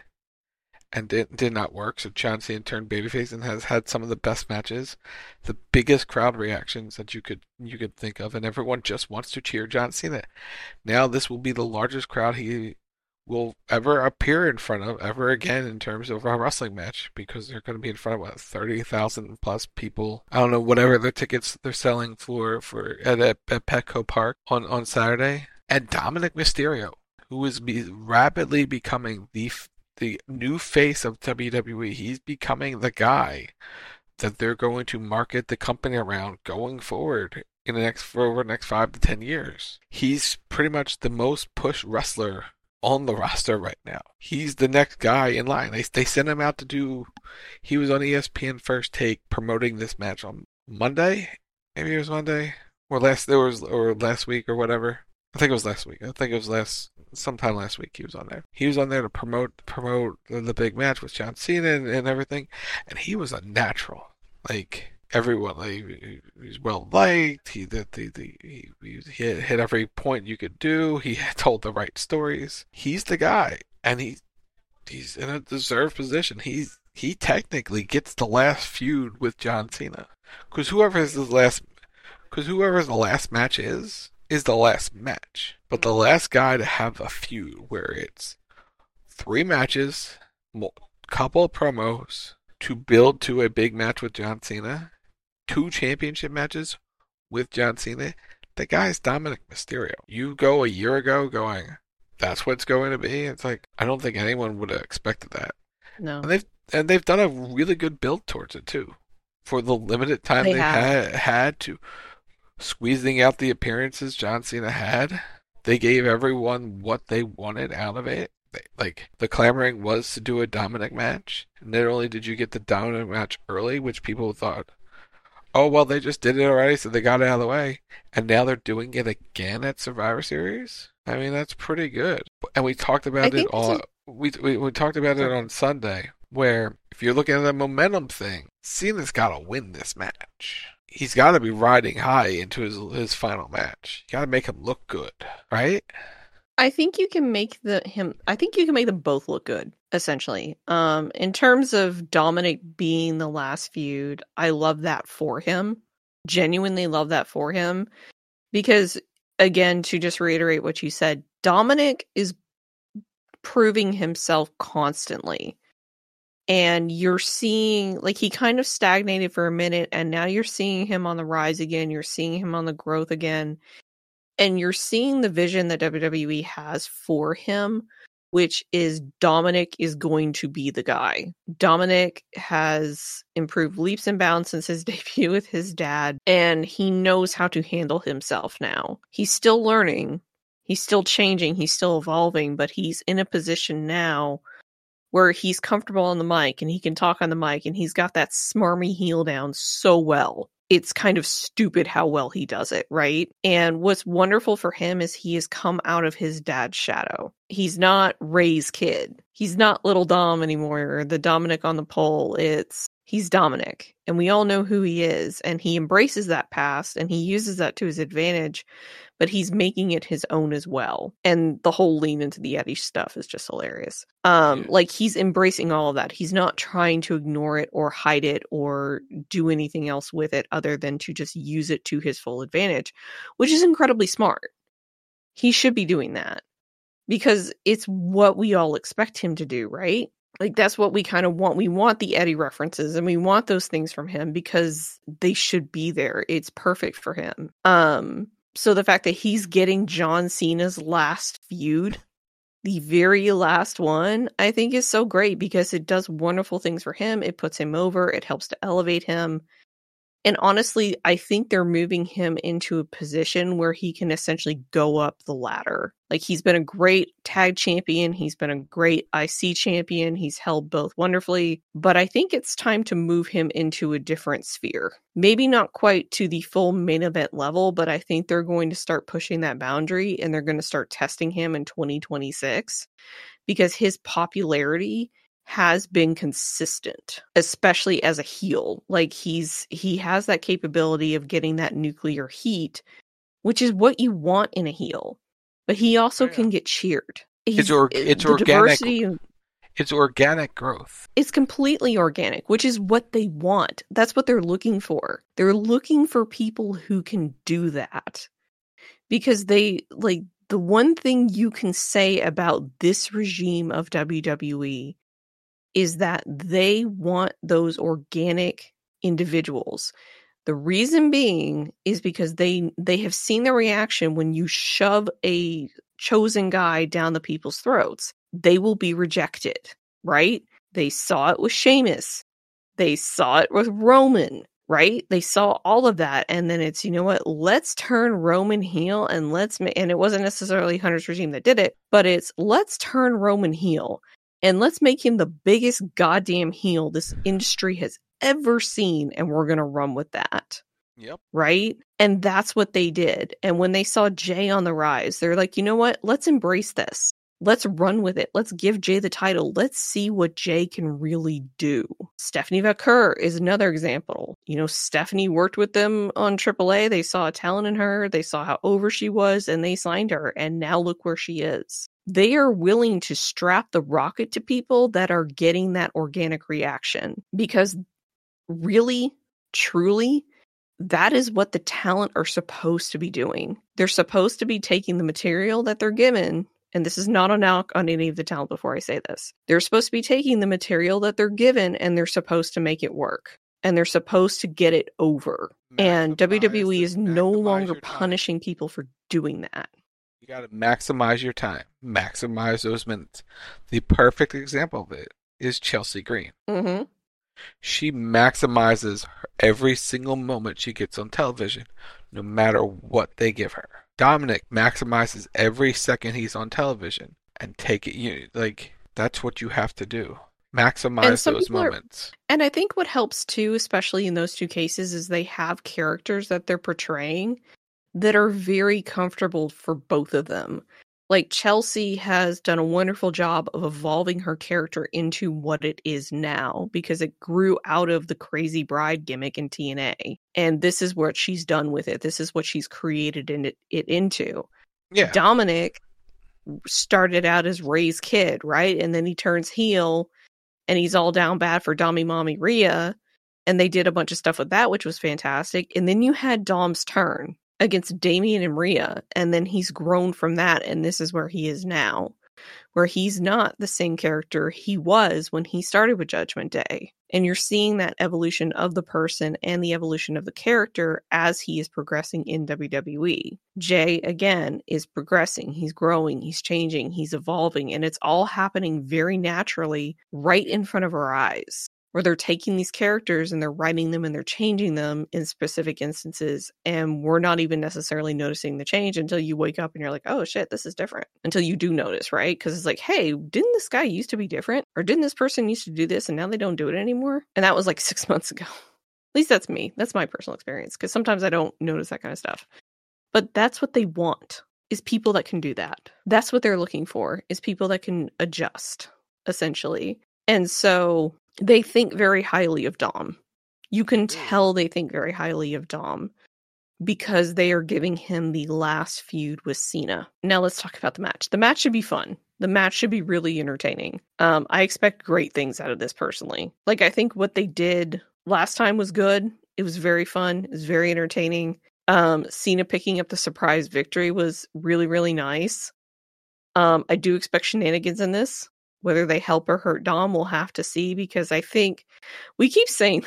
and did, did not work. So John Cena turned babyface and has had some of the best matches, the biggest crowd reactions that you could you could think of, and everyone just wants to cheer John Cena. Now this will be the largest crowd he will ever appear in front of ever again in terms of a wrestling match, because they're going to be in front of what, thirty thousand plus people. I don't know, whatever the tickets they're selling for for at, at Petco Park on on Saturday. And Dominic Mysterio, who is be, rapidly becoming the the new face of W W E. He's becoming the guy that they're going to market the company around going forward in the next for over the next five to ten years. He's pretty much the most pushed wrestler on the roster right now. He's the next guy in line. They they sent him out to do. He was on E S P N First Take promoting this match on Monday. Maybe it was Monday or last there was or last week or whatever. I think it was last week. I think it was last sometime last week he was on there. He was on there to promote promote the big match with John Cena and, and everything, and he was a natural. Like everyone, like, he's well liked. He did the, the he, he hit, hit every point you could do. He told the right stories. He's the guy, and he he's in a deserved position. He's he technically gets the last feud with John Cena, because whoever his last because whoever the last match is. is the last match. But the last guy to have a feud where it's three matches, couple of promos to build to a big match with John Cena, two championship matches with John Cena, the guy's Dominic Mysterio. You go a year ago going, that's what it's going to be? It's like, I don't think anyone would have expected that. No. And they've, and they've done a really good build towards it too. For the limited time they, they had, had to squeezing out the appearances John Cena had, they gave everyone what they wanted out of it. They, like, the clamoring was to do a Dominic match. Not only did you get the Dominic match early, which people thought, oh, well, they just did it already, so they got it out of the way. And now they're doing it again at Survivor Series? I mean, that's pretty good. And we talked about it all. A... We, we we talked about it on Sunday, where if you're looking at the momentum thing, Cena's got to win this match. He's got to be riding high into his his final match. You got to make him look good, right? I think you can make the him. I think you can make them both look good. Essentially, um, in terms of Dominic being the last feud, I love that for him. Genuinely love that for him, because again, to just reiterate what you said, Dominic is proving himself constantly. And you're seeing, like, he kind of stagnated for a minute, and now you're seeing him on the rise again. You're seeing him on the growth again. And you're seeing the vision that W W E has for him, which is Dominic is going to be the guy. Dominic has improved leaps and bounds since his debut with his dad, and he knows how to handle himself now. He's still learning. He's still changing. He's still evolving, but he's in a position now where he's comfortable on the mic and he can talk on the mic and he's got that smarmy heel down so well. It's kind of stupid how well he does it, right? And what's wonderful for him is he has come out of his dad's shadow. He's not Ray's kid. He's not little Dom anymore, or the Dominic on the pole. It's he's Dominic, and we all know who he is, and he embraces that past and he uses that to his advantage, but he's making it his own as well. And the whole lean into the Eddie stuff is just hilarious. Um, like, he's embracing all of that. He's not trying to ignore it or hide it or do anything else with it other than to just use it to his full advantage, which is incredibly smart. He should be doing that because it's what we all expect him to do, right? Like, that's what we kind of want. We want the Eddie references and we want those things from him because they should be there. It's perfect for him. Um, so the fact that he's getting John Cena's last feud, the very last one, I think is so great because it does wonderful things for him. It puts him over. It helps to elevate him. And honestly, I think they're moving him into a position where he can essentially go up the ladder. Like, he's been a great tag champion. He's been a great I C champion. He's held both wonderfully. But I think it's time to move him into a different sphere. Maybe not quite to the full main event level, but I think they're going to start pushing that boundary and they're going to start testing him in twenty twenty-six because his popularity has been consistent, especially as a heel. Like he's he has that capability of getting that nuclear heat, which is what you want in a heel. But he also can get cheered. He's, It's or, it's the organic. diversity- It's organic growth. It's completely organic, which is what they want. That's what they're looking for. They're looking for people who can do that. Because they, like, the one thing you can say about this regime of W W E is that they want those organic individuals. The reason being is because they they have seen the reaction when you shove a chosen guy down the people's throats. They will be rejected, right? They saw it with Sheamus. They saw it with Roman, right? They saw all of that. And then it's, you know what? Let's turn Roman heel and let's ma- and it wasn't necessarily Hunter's regime that did it, but it's let's turn Roman heel and let's make him the biggest goddamn heel this industry has ever seen. And we're going to run with that. Yep. Right? And that's what they did. And when they saw Jay on the rise, they're like, you know what? Let's embrace this. Let's run with it. Let's give Jay the title. Let's see what Jay can really do. Stephanie Vaquer is another example. You know, Stephanie worked with them on triple A. They saw a talent in her. They saw how over she was, and they signed her. And now look where she is. They are willing to strap the rocket to people that are getting that organic reaction. Because really, truly, that is what the talent are supposed to be doing. They're supposed to be taking the material that they're given. And this is not a knock on any of the talent before I say this. They're supposed to be taking the material that they're given and they're supposed to make it work. And they're supposed to get it over. Maximize and W W E is no longer punishing people for doing that. You got to maximize your time. Maximize those minutes. The perfect example of it is Chelsea Green. Mm-hmm. She maximizes her every single moment she gets on television, no matter what they give her. Dominic maximizes every second he's on television and take it. You like that's what you have to do. Maximize those moments. Are, and I think what helps too, especially in those two cases, is they have characters that they're portraying that are very comfortable for both of them. Like Chelsea has done a wonderful job of evolving her character into what it is now because it grew out of the crazy bride gimmick in T N A. And this is what she's done with it. This is what she's created in it, it into. Yeah. Dominic started out as Ray's kid, right? And then he turns heel and he's all down bad for Dommy Mommy Rhea. And they did a bunch of stuff with that, which was fantastic. And then you had Dom's turn against Damian and Rhea, and then he's grown from that, and this is where he is now, where he's not the same character he was when he started with Judgment Day. And you're seeing that evolution of the person and the evolution of the character as he is progressing in W W E. Jay, again, is progressing. He's growing. He's changing. He's evolving. And it's all happening very naturally right in front of our eyes. Where they're taking these characters and they're writing them and they're changing them in specific instances. And we're not even necessarily noticing the change until you wake up and you're like, oh shit, this is different. Until you do notice, right? Because it's like, hey, didn't this guy used to be different? Or didn't this person used to do this and now they don't do it anymore? And that was like six months ago. At least that's me. That's my personal experience. Because sometimes I don't notice that kind of stuff. But that's what they want, is people that can do that. That's what they're looking for, is people that can adjust, essentially. And so they think very highly of Dom. You can tell they think very highly of Dom because they are giving him the last feud with Cena. Now let's talk about the match. The match should be fun. The match should be really entertaining. Um, I expect great things out of this personally. Like, I think what they did last time was good. It was very fun. It was very entertaining. Um, Cena picking up the surprise victory was really, really nice. Um, I do expect shenanigans in this. Whether they help or hurt Dom, we'll have to see, because I think we keep saying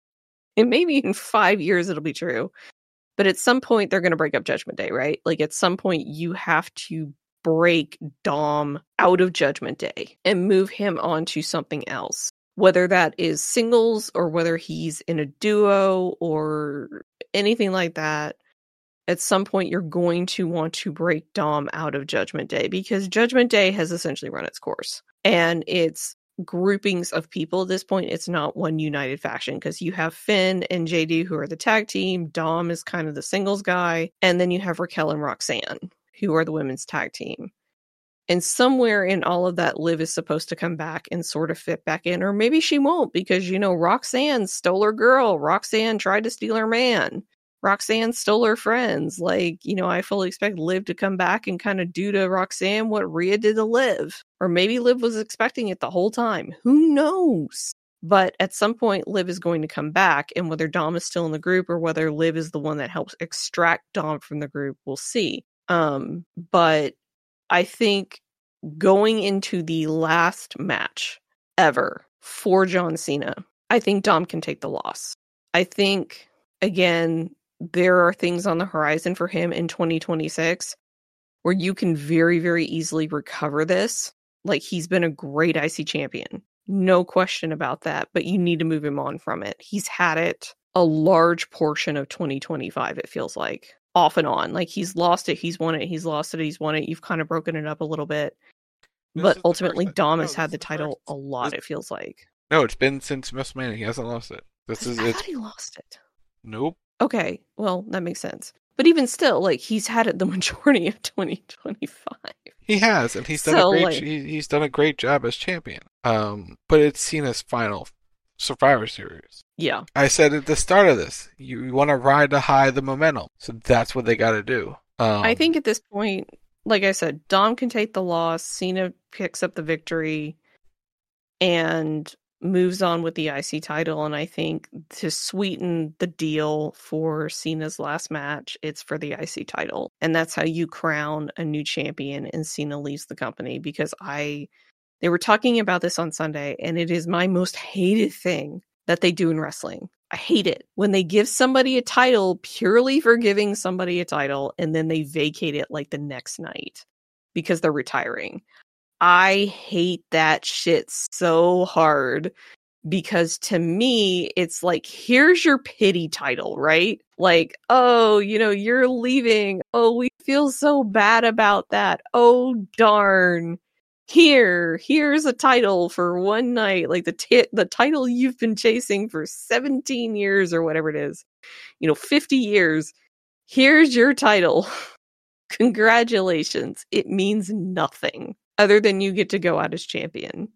and maybe in five years it'll be true, but at some point they're going to break up Judgment Day, right? Like at some point you have to break Dom out of Judgment Day and move him on to something else, whether that is singles or whether he's in a duo or anything like that. At some point, you're going to want to break Dom out of Judgment Day, because Judgment Day has essentially run its course. And it's groupings of people at this point. It's not one united faction, because you have Finn and J D, who are the tag team. Dom is kind of the singles guy. And then you have Raquel and Roxanne, who are the women's tag team. And somewhere in all of that, Liv is supposed to come back and sort of fit back in. Or maybe she won't because, you know, Roxanne stole her girl. Roxanne tried to steal her man. Roxanne stole her friends. Like, you know, I fully expect Liv to come back and kind of do to Roxanne what Rhea did to Liv. Or maybe Liv was expecting it the whole time. Who knows? But at some point, Liv is going to come back. And whether Dom is still in the group or whether Liv is the one that helps extract Dom from the group, we'll see. Um, but I think going into the last match ever for John Cena, I think Dom can take the loss. I think, again, there are things on the horizon for him in twenty twenty-six where you can very, very easily recover this. Like, he's been a great I C champion. No question about that. But you need to move him on from it. He's had it a large portion of twenty twenty-five, it feels like. Off and on. Like, he's lost it, he's won it, he's lost it, he's won it. You've kind of broken it up a little bit. This but is ultimately, the first Dom no, has this had is the the title first- a lot, this- it feels like. No, it's been since WrestleMania. He hasn't lost it. This is I it's thought he lost it. nope. Okay, well, that makes sense. But even still, like, he's had it the majority of twenty twenty-five. He has, and he's done So, a great. like- he, he's done a great job as champion. Um, but it's Cena's final Survivor Series. Yeah. I said at the start of this, you, you want to ride the high, the momentum. So that's what they got to do. Um, I think at this point, like I said, Dom can take the loss, Cena picks up the victory, and moves on with the I C title. And I think to sweeten the deal for Cena's last match, it's for the I C title. And that's how you crown a new champion and Cena leaves the company. Because I, they were talking about this on Sunday, and it is my most hated thing that they do in wrestling. I hate it when they give somebody a title purely for giving somebody a title and then they vacate it like the next night because they're retiring. I hate that shit so hard because to me, it's like, here's your pity title, right? Like, oh, you know, you're leaving. Oh, we feel so bad about that. Oh, darn. Here, here's a title for one night, like the t- the title you've been chasing for seventeen years or whatever it is, you know, fifty years. Here's your title. Congratulations. It means nothing other than you get to go out as champion.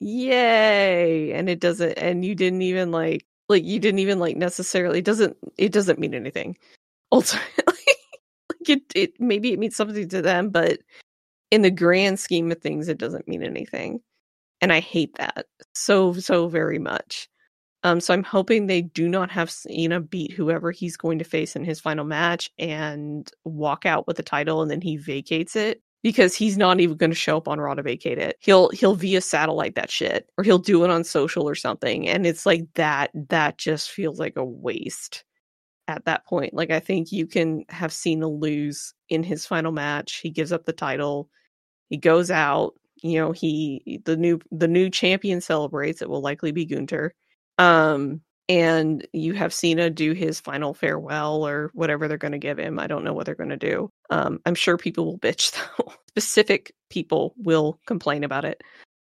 Yay. And it doesn't, and you didn't even like, like you didn't even like necessarily, it doesn't, it doesn't mean anything. Ultimately, like it, it, maybe it means something to them, but in the grand scheme of things, it doesn't mean anything. And I hate that so, so very much. Um, so I'm hoping they do not have Cena beat whoever he's going to face in his final match and walk out with the title and then he vacates it, because he's not even going to show up on Raw to vacate it. He'll, he'll via satellite that shit, or he'll do it on social or something. And it's like that, that just feels like a waste at that point. Like, I think you can have Cena lose in his final match. He gives up the title. He goes out, you know, he, the new, the new champion celebrates. It will likely be Gunther. Um, and you have Cena do his final farewell or whatever they're going to give him. I don't know what they're going to do. Um, I'm sure people will bitch though. Specific people will complain about it.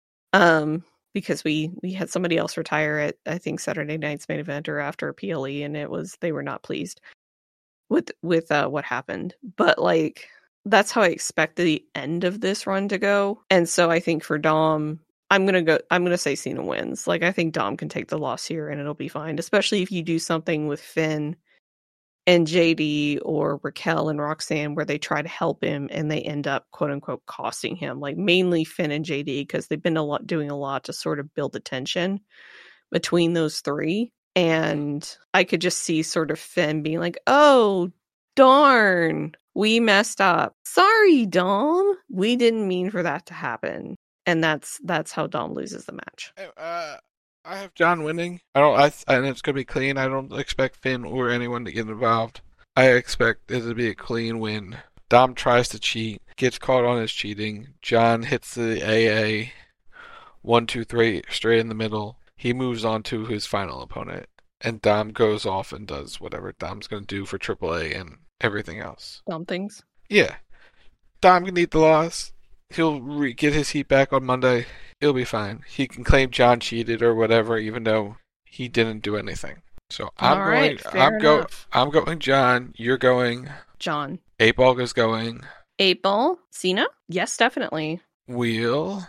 Um, because we, we had somebody else retire at, I think, Saturday night's main event or after P L E, and it was, they were not pleased with, with, uh, what happened. But like, that's how I expect the end of this run to go. And so I think for Dom, I'm going to go, I'm going to say Cena wins. Like, I think Dom can take the loss here and it'll be fine, especially if you do something with Finn and J D or Raquel and Roxanne where they try to help him and they end up, quote unquote, costing him. Like, mainly Finn and J D, because they've been a lot doing a lot to sort of build the tension between those three. And I could just see sort of Finn being like, oh, darn, we messed up. Sorry, Dom. We didn't mean for that to happen. And that's that's how Dom loses the match. Uh, I have John winning. I don't. I and it's gonna be clean. I don't expect Finn or anyone to get involved. I expect it to be a clean win. Dom tries to cheat, gets caught on his cheating. John hits the A A, one, two, three, straight in the middle. He moves on to his final opponent, and Dom goes off and does whatever Dom's gonna do for Triple A and everything else. Dom things. Yeah, Dom can eat the loss. He'll re- get his heat back on Monday. It'll be fine. He can claim John cheated or whatever, even though he didn't do anything. So I'm All going. right, fair I'm going. enough. I'm going. John, you're going. John. Eight Ball is going. Eight Ball. Cena. Yes, definitely. Wheel.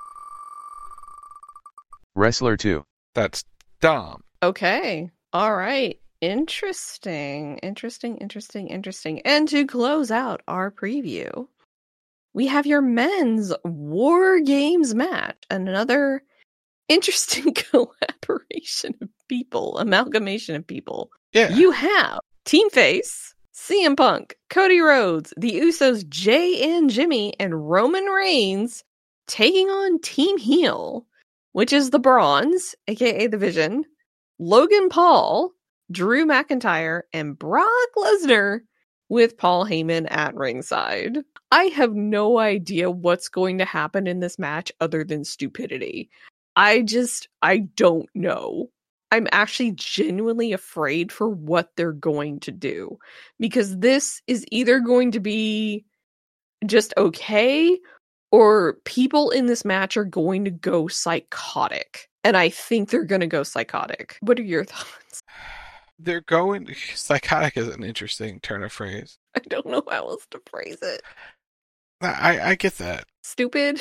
Wrestler two. That's Dom. Okay. All right. Interesting. Interesting, interesting, interesting. And to close out our preview, we have your men's War Games match. Another interesting collaboration of people, amalgamation of people. Yeah. You have Team Face, C M Punk, Cody Rhodes, the Usos, Jay and Jimmy, and Roman Reigns taking on Team Heel, which is the Bronze, aka the Vision, Logan Paul, Drew McIntyre, and Brock Lesnar with Paul Heyman at ringside. I have no idea what's going to happen in this match other than stupidity. I just, I don't know. I'm actually genuinely afraid for what they're going to do. Because this is either going to be just okay, or people in this match are going to go psychotic. And I think they're going to go psychotic. What are your thoughts? They're going... Psychotic is an interesting turn of phrase. I don't know how else to phrase it. I, I get that. Stupid.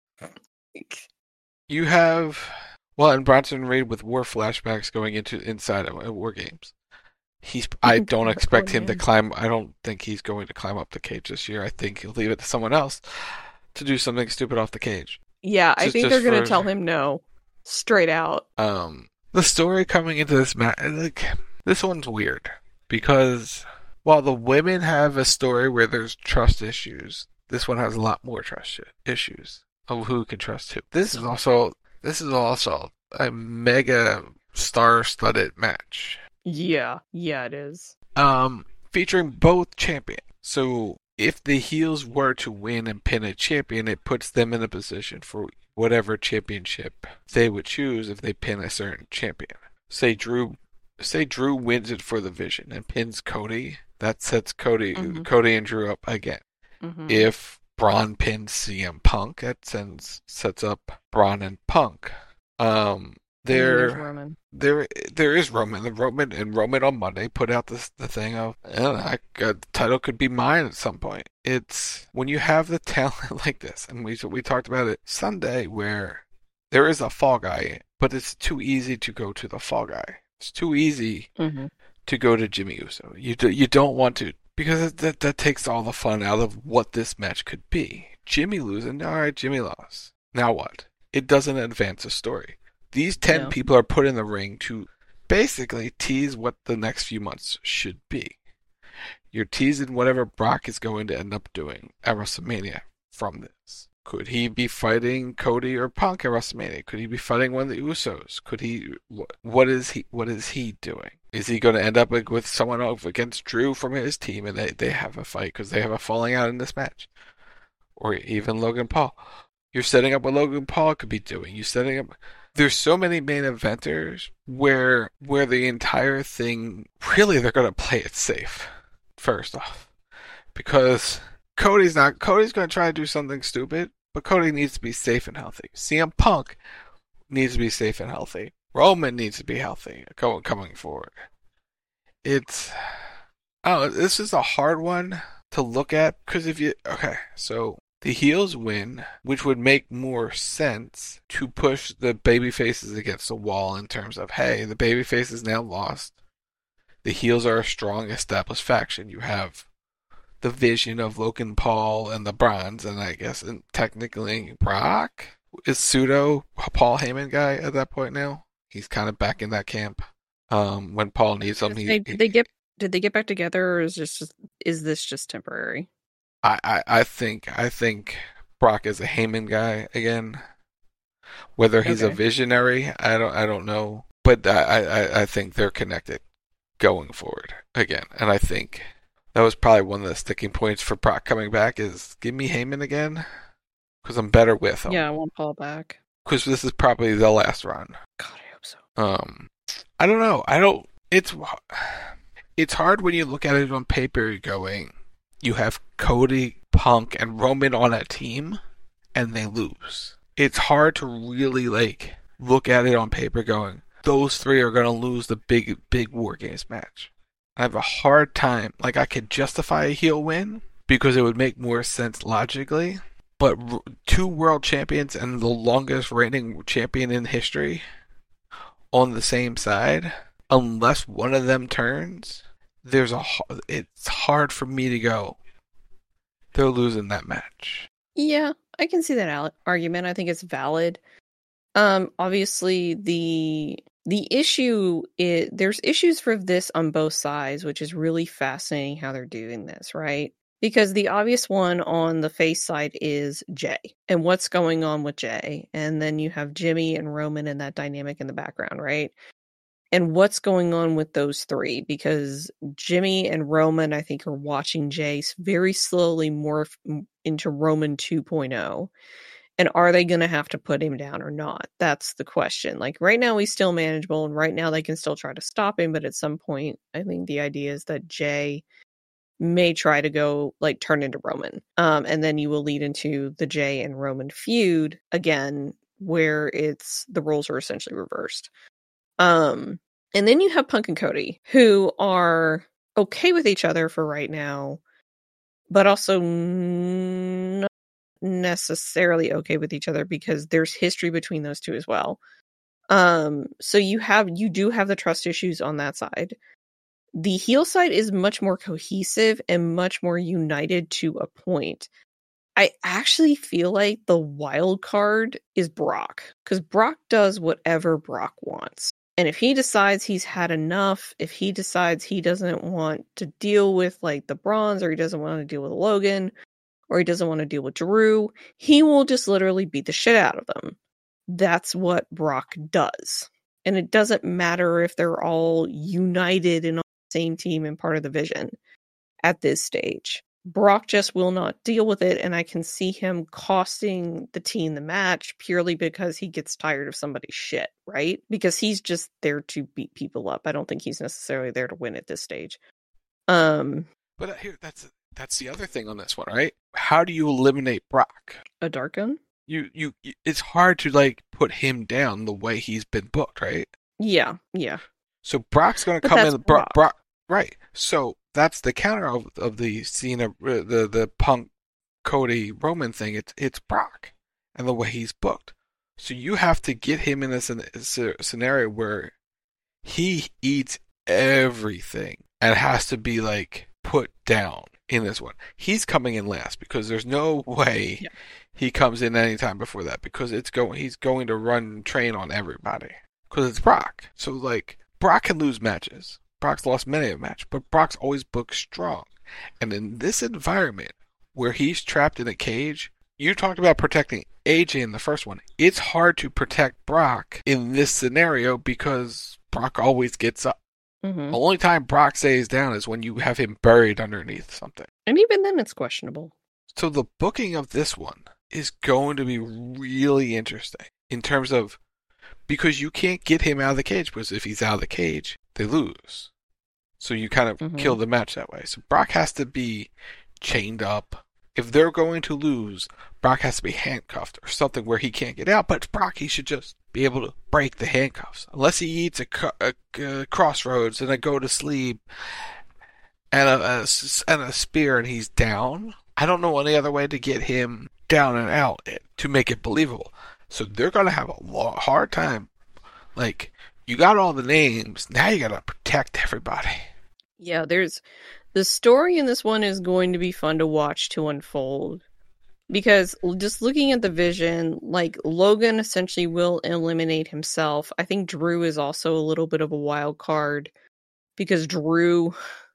You have... Well, and Bronson Reed with war flashbacks going into inside of War Games. He's. I don't expect him to climb... I don't think he's going to climb up the cage this year. I think he'll leave it to someone else to do something stupid off the cage. Yeah, I Just- think just they're going for- to tell him no. Straight out. Um, the story coming into this match, like, this one's weird because while the women have a story where there's trust issues, this one has a lot more trust issues of who can trust who. This is also this is also a mega star-studded match. Yeah, yeah, it is. Um, featuring both champions. So if the heels were to win and pin a champion, it puts them in a position for whatever championship they would choose if they pin a certain champion. Say Drew, say Drew wins it for the Vision and pins Cody. That sets Cody, Mm-hmm. Cody and Drew up again. Mhm. If Braun pins C M Punk, that sends sets up Braun and Punk. Um, There's there, Roman. there, there is Roman. The Roman and Roman on Monday put out this the thing of, I don't know, I, uh, the title could be mine at some point. It's when you have the talent like this, and we we talked about it Sunday, where there is a fall guy, but it's too easy to go to the fall guy. It's too easy Mhm. to go to Jimmy Uso. You do, you don't want to, because that that takes all the fun out of what this match could be. Jimmy losing, all right, Jimmy lost. Now what? It doesn't advance the story. These ten No. people are put in the ring to basically tease what the next few months should be. You're teasing whatever Brock is going to end up doing at WrestleMania from this. Could he be fighting Cody or Punk at WrestleMania? Could he be fighting one of the Usos? Could he? wh- What is he? What is he doing? Is he going to end up like, with someone else against Drew from his team, and they they have a fight because they have a falling out in this match, or even Logan Paul? You're setting up what Logan Paul could be doing. You're setting up. There's so many main eventers where where the entire thing really they're going to play it safe. First off, because Cody's not Cody's going to try to do something stupid, but Cody needs to be safe and healthy. C M Punk needs to be safe and healthy. Roman needs to be healthy going coming forward. It's oh, this is a hard one to look at because if you okay, so the heels win, which would make more sense to push the baby faces against the wall in terms of, hey, the baby face is now lost. The heels are a strong established faction. You have the Vision of Logan Paul and the Bronze, and I guess and technically Brock is pseudo Paul Heyman guy at that point now. He's kind of back in that camp. Um, when Paul needs him, he, They, did they get did they get back together, or is this just is this just temporary? I, I, I think I think Brock is a Heyman guy again. Whether he's a Okay. visionary, I don't I don't know. But I, I, I think they're connected going forward again. And I think that was probably one of the sticking points for Brock coming back is give me Heyman again. Because I'm better with him. Yeah, I want Paul back. Because this is probably the last run. God, I hope so. Um, I don't know. I don't. It's it's hard when you look at it on paper. Going, you have Cody, Punk, and Roman on a team, and they lose. It's hard to really like look at it on paper. Going, those three are going to lose the big big War Games match. I have a hard time. Like I could justify a heel win because it would make more sense logically. But r- two world champions and the longest reigning champion in history on the same side, unless one of them turns, there's a it's hard for me to go, they're losing that match. Yeah, I can see that al- argument. I think it's valid. Um, obviously, the the issue is there's issues for this on both sides, which is really fascinating how they're doing this, right? Because the obvious one on the face side is Jay and what's going on with Jay, and then you have Jimmy and Roman and that dynamic in the background, right? And what's going on with those three? Because Jimmy and Roman, I think, are watching Jay very slowly morph into Roman two point oh. And are they going to have to put him down or not? That's the question. Like, right now he's still manageable, and right now they can still try to stop him, but at some point, I think the idea is that Jay may try to go, like, turn into Roman. Um, and then you will lead into the Jay and Roman feud again, where it's the roles are essentially reversed. Um, and then you have Punk and Cody, who are okay with each other for right now, but also not necessarily okay with each other because there's history between those two as well. Um, so you have you do have the trust issues on that side. The heel side is much more cohesive and much more united to a point. I actually feel like the wild card is Brock, because Brock does whatever Brock wants. And if he decides he's had enough, if he decides he doesn't want to deal with like the Bronze, or he doesn't want to deal with Logan, or he doesn't want to deal with Drew, he will just literally beat the shit out of them. That's what Brock does. And it doesn't matter if they're all united and on the same team and part of the vision at this stage. Brock just will not deal with it, and I can see him costing the team the match purely because he gets tired of somebody's shit, right? Because he's just there to beat people up. I don't think he's necessarily there to win at this stage. Um, But here, that's that's the other thing on this one, right? How do you eliminate Brock? A dark gun? You, you, you, it's hard to like put him down the way he's been booked, right? Yeah, yeah. So Brock's going to come in. Brock. Brock, right? So that's the counter of, of the Cena, the the Punk, Cody, Roman thing. It's it's Brock and the way he's booked. So you have to get him in a, a scenario where he eats everything and has to be like put down in this one. He's coming in last because there's no way yeah. he comes in any time before that, because it's going he's going to run train on everybody because it's Brock. So like Brock can lose matches. Brock's lost many a match, but Brock's always booked strong. And in this environment where he's trapped in a cage, you talked about protecting A J in the first one. It's hard to protect Brock in this scenario because Brock always gets up. Mm-hmm. The only time Brock stays down is when you have him buried underneath something. And even then it's questionable. So the booking of this one is going to be really interesting in terms of, because you can't get him out of the cage, because if he's out of the cage, they lose. So you kind of mm-hmm. kill the match that way. So Brock has to be chained up. If they're going to lose, Brock has to be handcuffed or something where he can't get out. But Brock, he should just be able to break the handcuffs. Unless he eats a, a, a crossroads and a go to sleep and a, a, and a spear and he's down. I don't know any other way to get him down and out to make it believable. So they're going to have a long, hard time. Like, you got all the names. Now you got to protect everybody. Yeah, there's... The story in this one is going to be fun to watch to unfold. Because just looking at the vision, like, Logan essentially will eliminate himself. I think Drew is also a little bit of a wild card. Because Drew...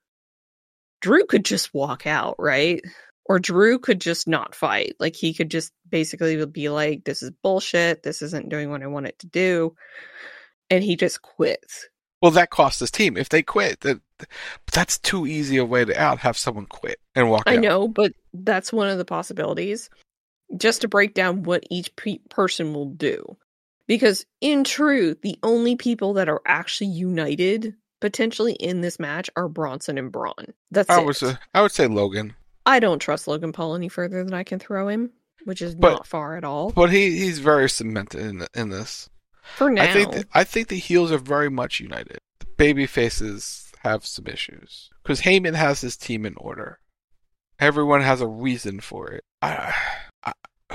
Drew could just walk out, right? Or Drew could just not fight. Like, he could just basically be like, this is bullshit. This isn't doing what I want it to do. And he just quits. Well, that costs his team. If they quit, that that's too easy a way to out. Have someone quit and walk I out. I know, but that's one of the possibilities. Just to break down what each pe- person will do. Because in truth, the only people that are actually united, potentially in this match, are Bronson and Braun. That's I it. would say, I would say Logan. I don't trust Logan Paul any further than I can throw him, which is but, not far at all. But he, he's very cemented in in this. For now. I think, th- I think the heels are very much united. The baby faces have some issues. Because Heyman has his team in order. Everyone has a reason for it. I, I,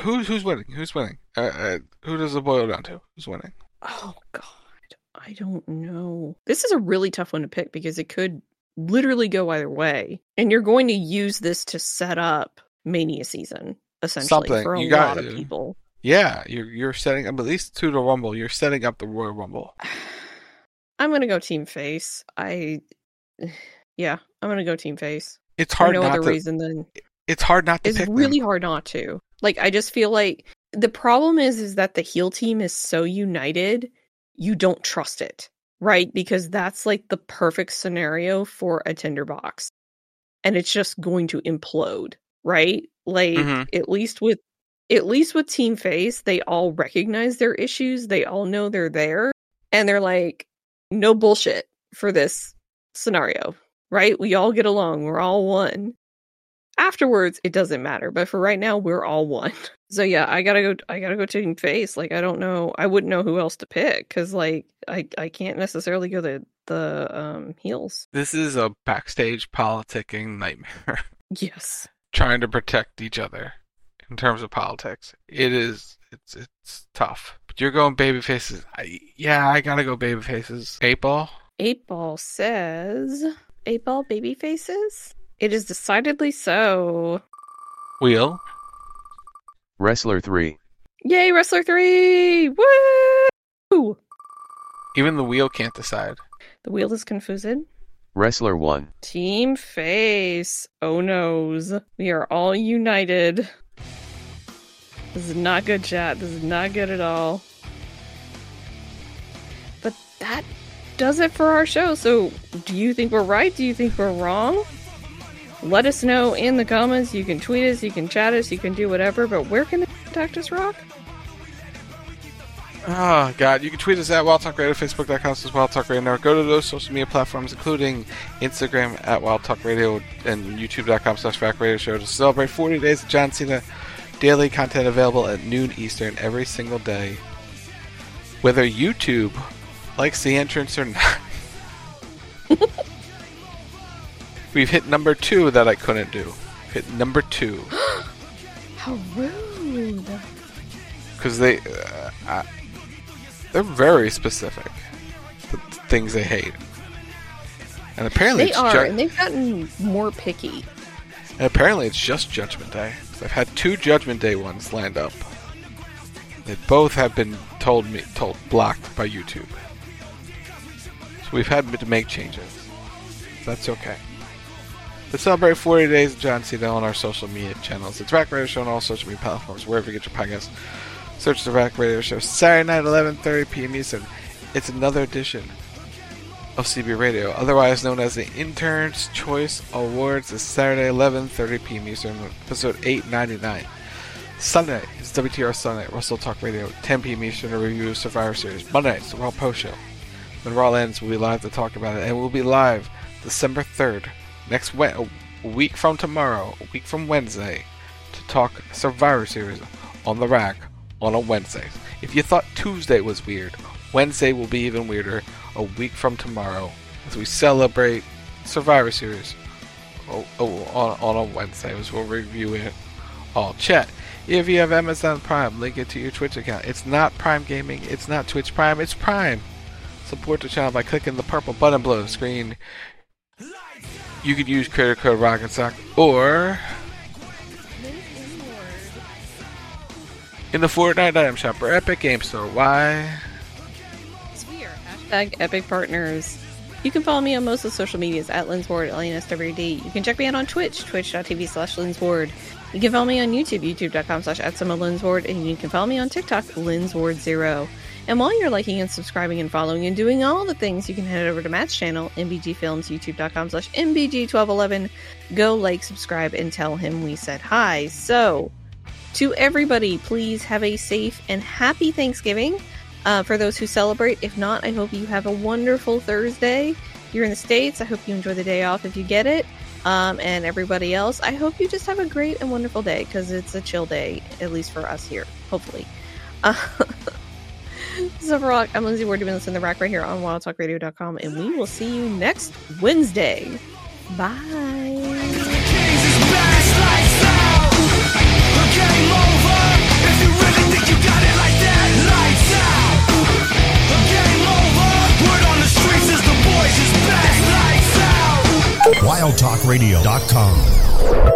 who's who's winning? Who's winning? Uh, uh, who does it boil down to? Who's winning? Oh God, I don't know. This is a really tough one to pick because it could literally go either way, and you're going to use this to set up Mania season essentially Something. for a You got lot it. of people. Yeah, you're you're setting up at least to the Rumble. You're setting up the Royal Rumble. I'm gonna go Team Face. I, yeah, I'm gonna go Team Face. It's hard for no not other to. reason than It's hard not to it's pick really them. hard not to. Like, I just feel like the problem is is that the heel team is so united, you don't trust it, right? Because that's like the perfect scenario for a tinderbox, and it's just going to implode, right? Like Mhm. at least with at least with Team Face, they all recognize their issues, they all know they're there, and they're like, no bullshit for this scenario, right? We all get along, we're all one. Afterwards, it doesn't matter, but for right now, we're all one. So yeah, I gotta go. I gotta go Team Face. Like, I don't know. I wouldn't know who else to pick because, like, I I can't necessarily go the the um heels. This is a backstage politicking nightmare. Yes, Trying to protect each other in terms of politics. It is. It's it's tough. But you're going baby faces. I, yeah, I gotta go baby faces. Eight ball. Eight Ball says Eight Ball baby faces. It is decidedly so. Wheel. Wrestler three. Yay, Wrestler three! Woo! Even the wheel can't decide. The wheel is confused. Wrestler one. Team Face. Oh noes. We are all united. This is not good, chat. This is not good at all. But that does it for our show. So, do you think we're right? Do you think we're wrong? Let us know in the comments. You can tweet us, you can chat us, you can do whatever, but where can they contact us, Rock? Oh, God. You can tweet us at Wild Talk Radio, Facebook dot com slash Wild Talk Radio Network. Go to those social media platforms, including Instagram at Wild Talk Radio and YouTube dot com slash Rack Radio Show to celebrate forty days of John Cena. Daily content available at noon Eastern every single day. Whether YouTube likes the entrance or not. We've hit number two that I couldn't do. Hit number two. How rude. Because they, uh, I, they're very specific. The things they hate. And apparently They it's are, ju- and they've gotten more picky. and apparently it's just Judgment Day. I've had two Judgment Day ones lined up. They both have been told me told blocked by YouTube. So we've had to make changes. That's okay. To celebrate forty days of John Cena on our social media channels. It's Rack Radio Show on all social media platforms, wherever you get your podcasts. Search the Rack Radio Show. Saturday night, eleven thirty p.m. Eastern. It's another edition of C B Radio, otherwise known as the Intern's Choice Awards. It's Saturday, eleven thirty p.m. Eastern, episode eight ninety-nine. Sunday is W T R Sunday, Russell Talk Radio, ten p.m. Eastern, a review of Survivor Series. Monday is the Raw Post Show. When Raw ends, we'll be live to talk about it, and we'll be live December third. Next we- a week from tomorrow, a week from Wednesday, to talk Survivor Series on the Rack on a Wednesday. If you thought Tuesday was weird, Wednesday will be even weirder a week from tomorrow as we celebrate Survivor Series oh, oh, on, on a Wednesday as we'll review it all. Chat, if you have Amazon Prime, link it to your Twitch account. It's not Prime Gaming, it's not Twitch Prime, it's Prime. Support the channel by clicking the purple button below the screen. You could use creator code ROCKETSOCK or in the Fortnite item shop or Epic Game Store. Why? Hashtag Epic Partners. You can follow me on most of the social medias at Linsward, L I N S W D. You can check me out on Twitch, twitch.tv slash Linsward. You can follow me on YouTube, youtube.com slash at Linsward, and you can follow me on TikTok, Linsward zero. And while you're liking and subscribing and following and doing all the things, you can head over to Matt's channel, M B G Films, youtube.com slash M B G twelve eleven. Go like, subscribe, and tell him we said hi. So, to everybody, please have a safe and happy Thanksgiving. Uh, for those who celebrate. If not, I hope you have a wonderful Thursday. If you're in the States, I hope you enjoy the day off if you get it. Um, and everybody else, I hope you just have a great and wonderful day, because it's a chill day, at least for us here, hopefully. Uh, so for Rock, I'm Lindsay Ward. You've been listening to The Rack right here on wild talk radio dot com, and we will see you next Wednesday. Bye. Game over. wild talk radio dot com.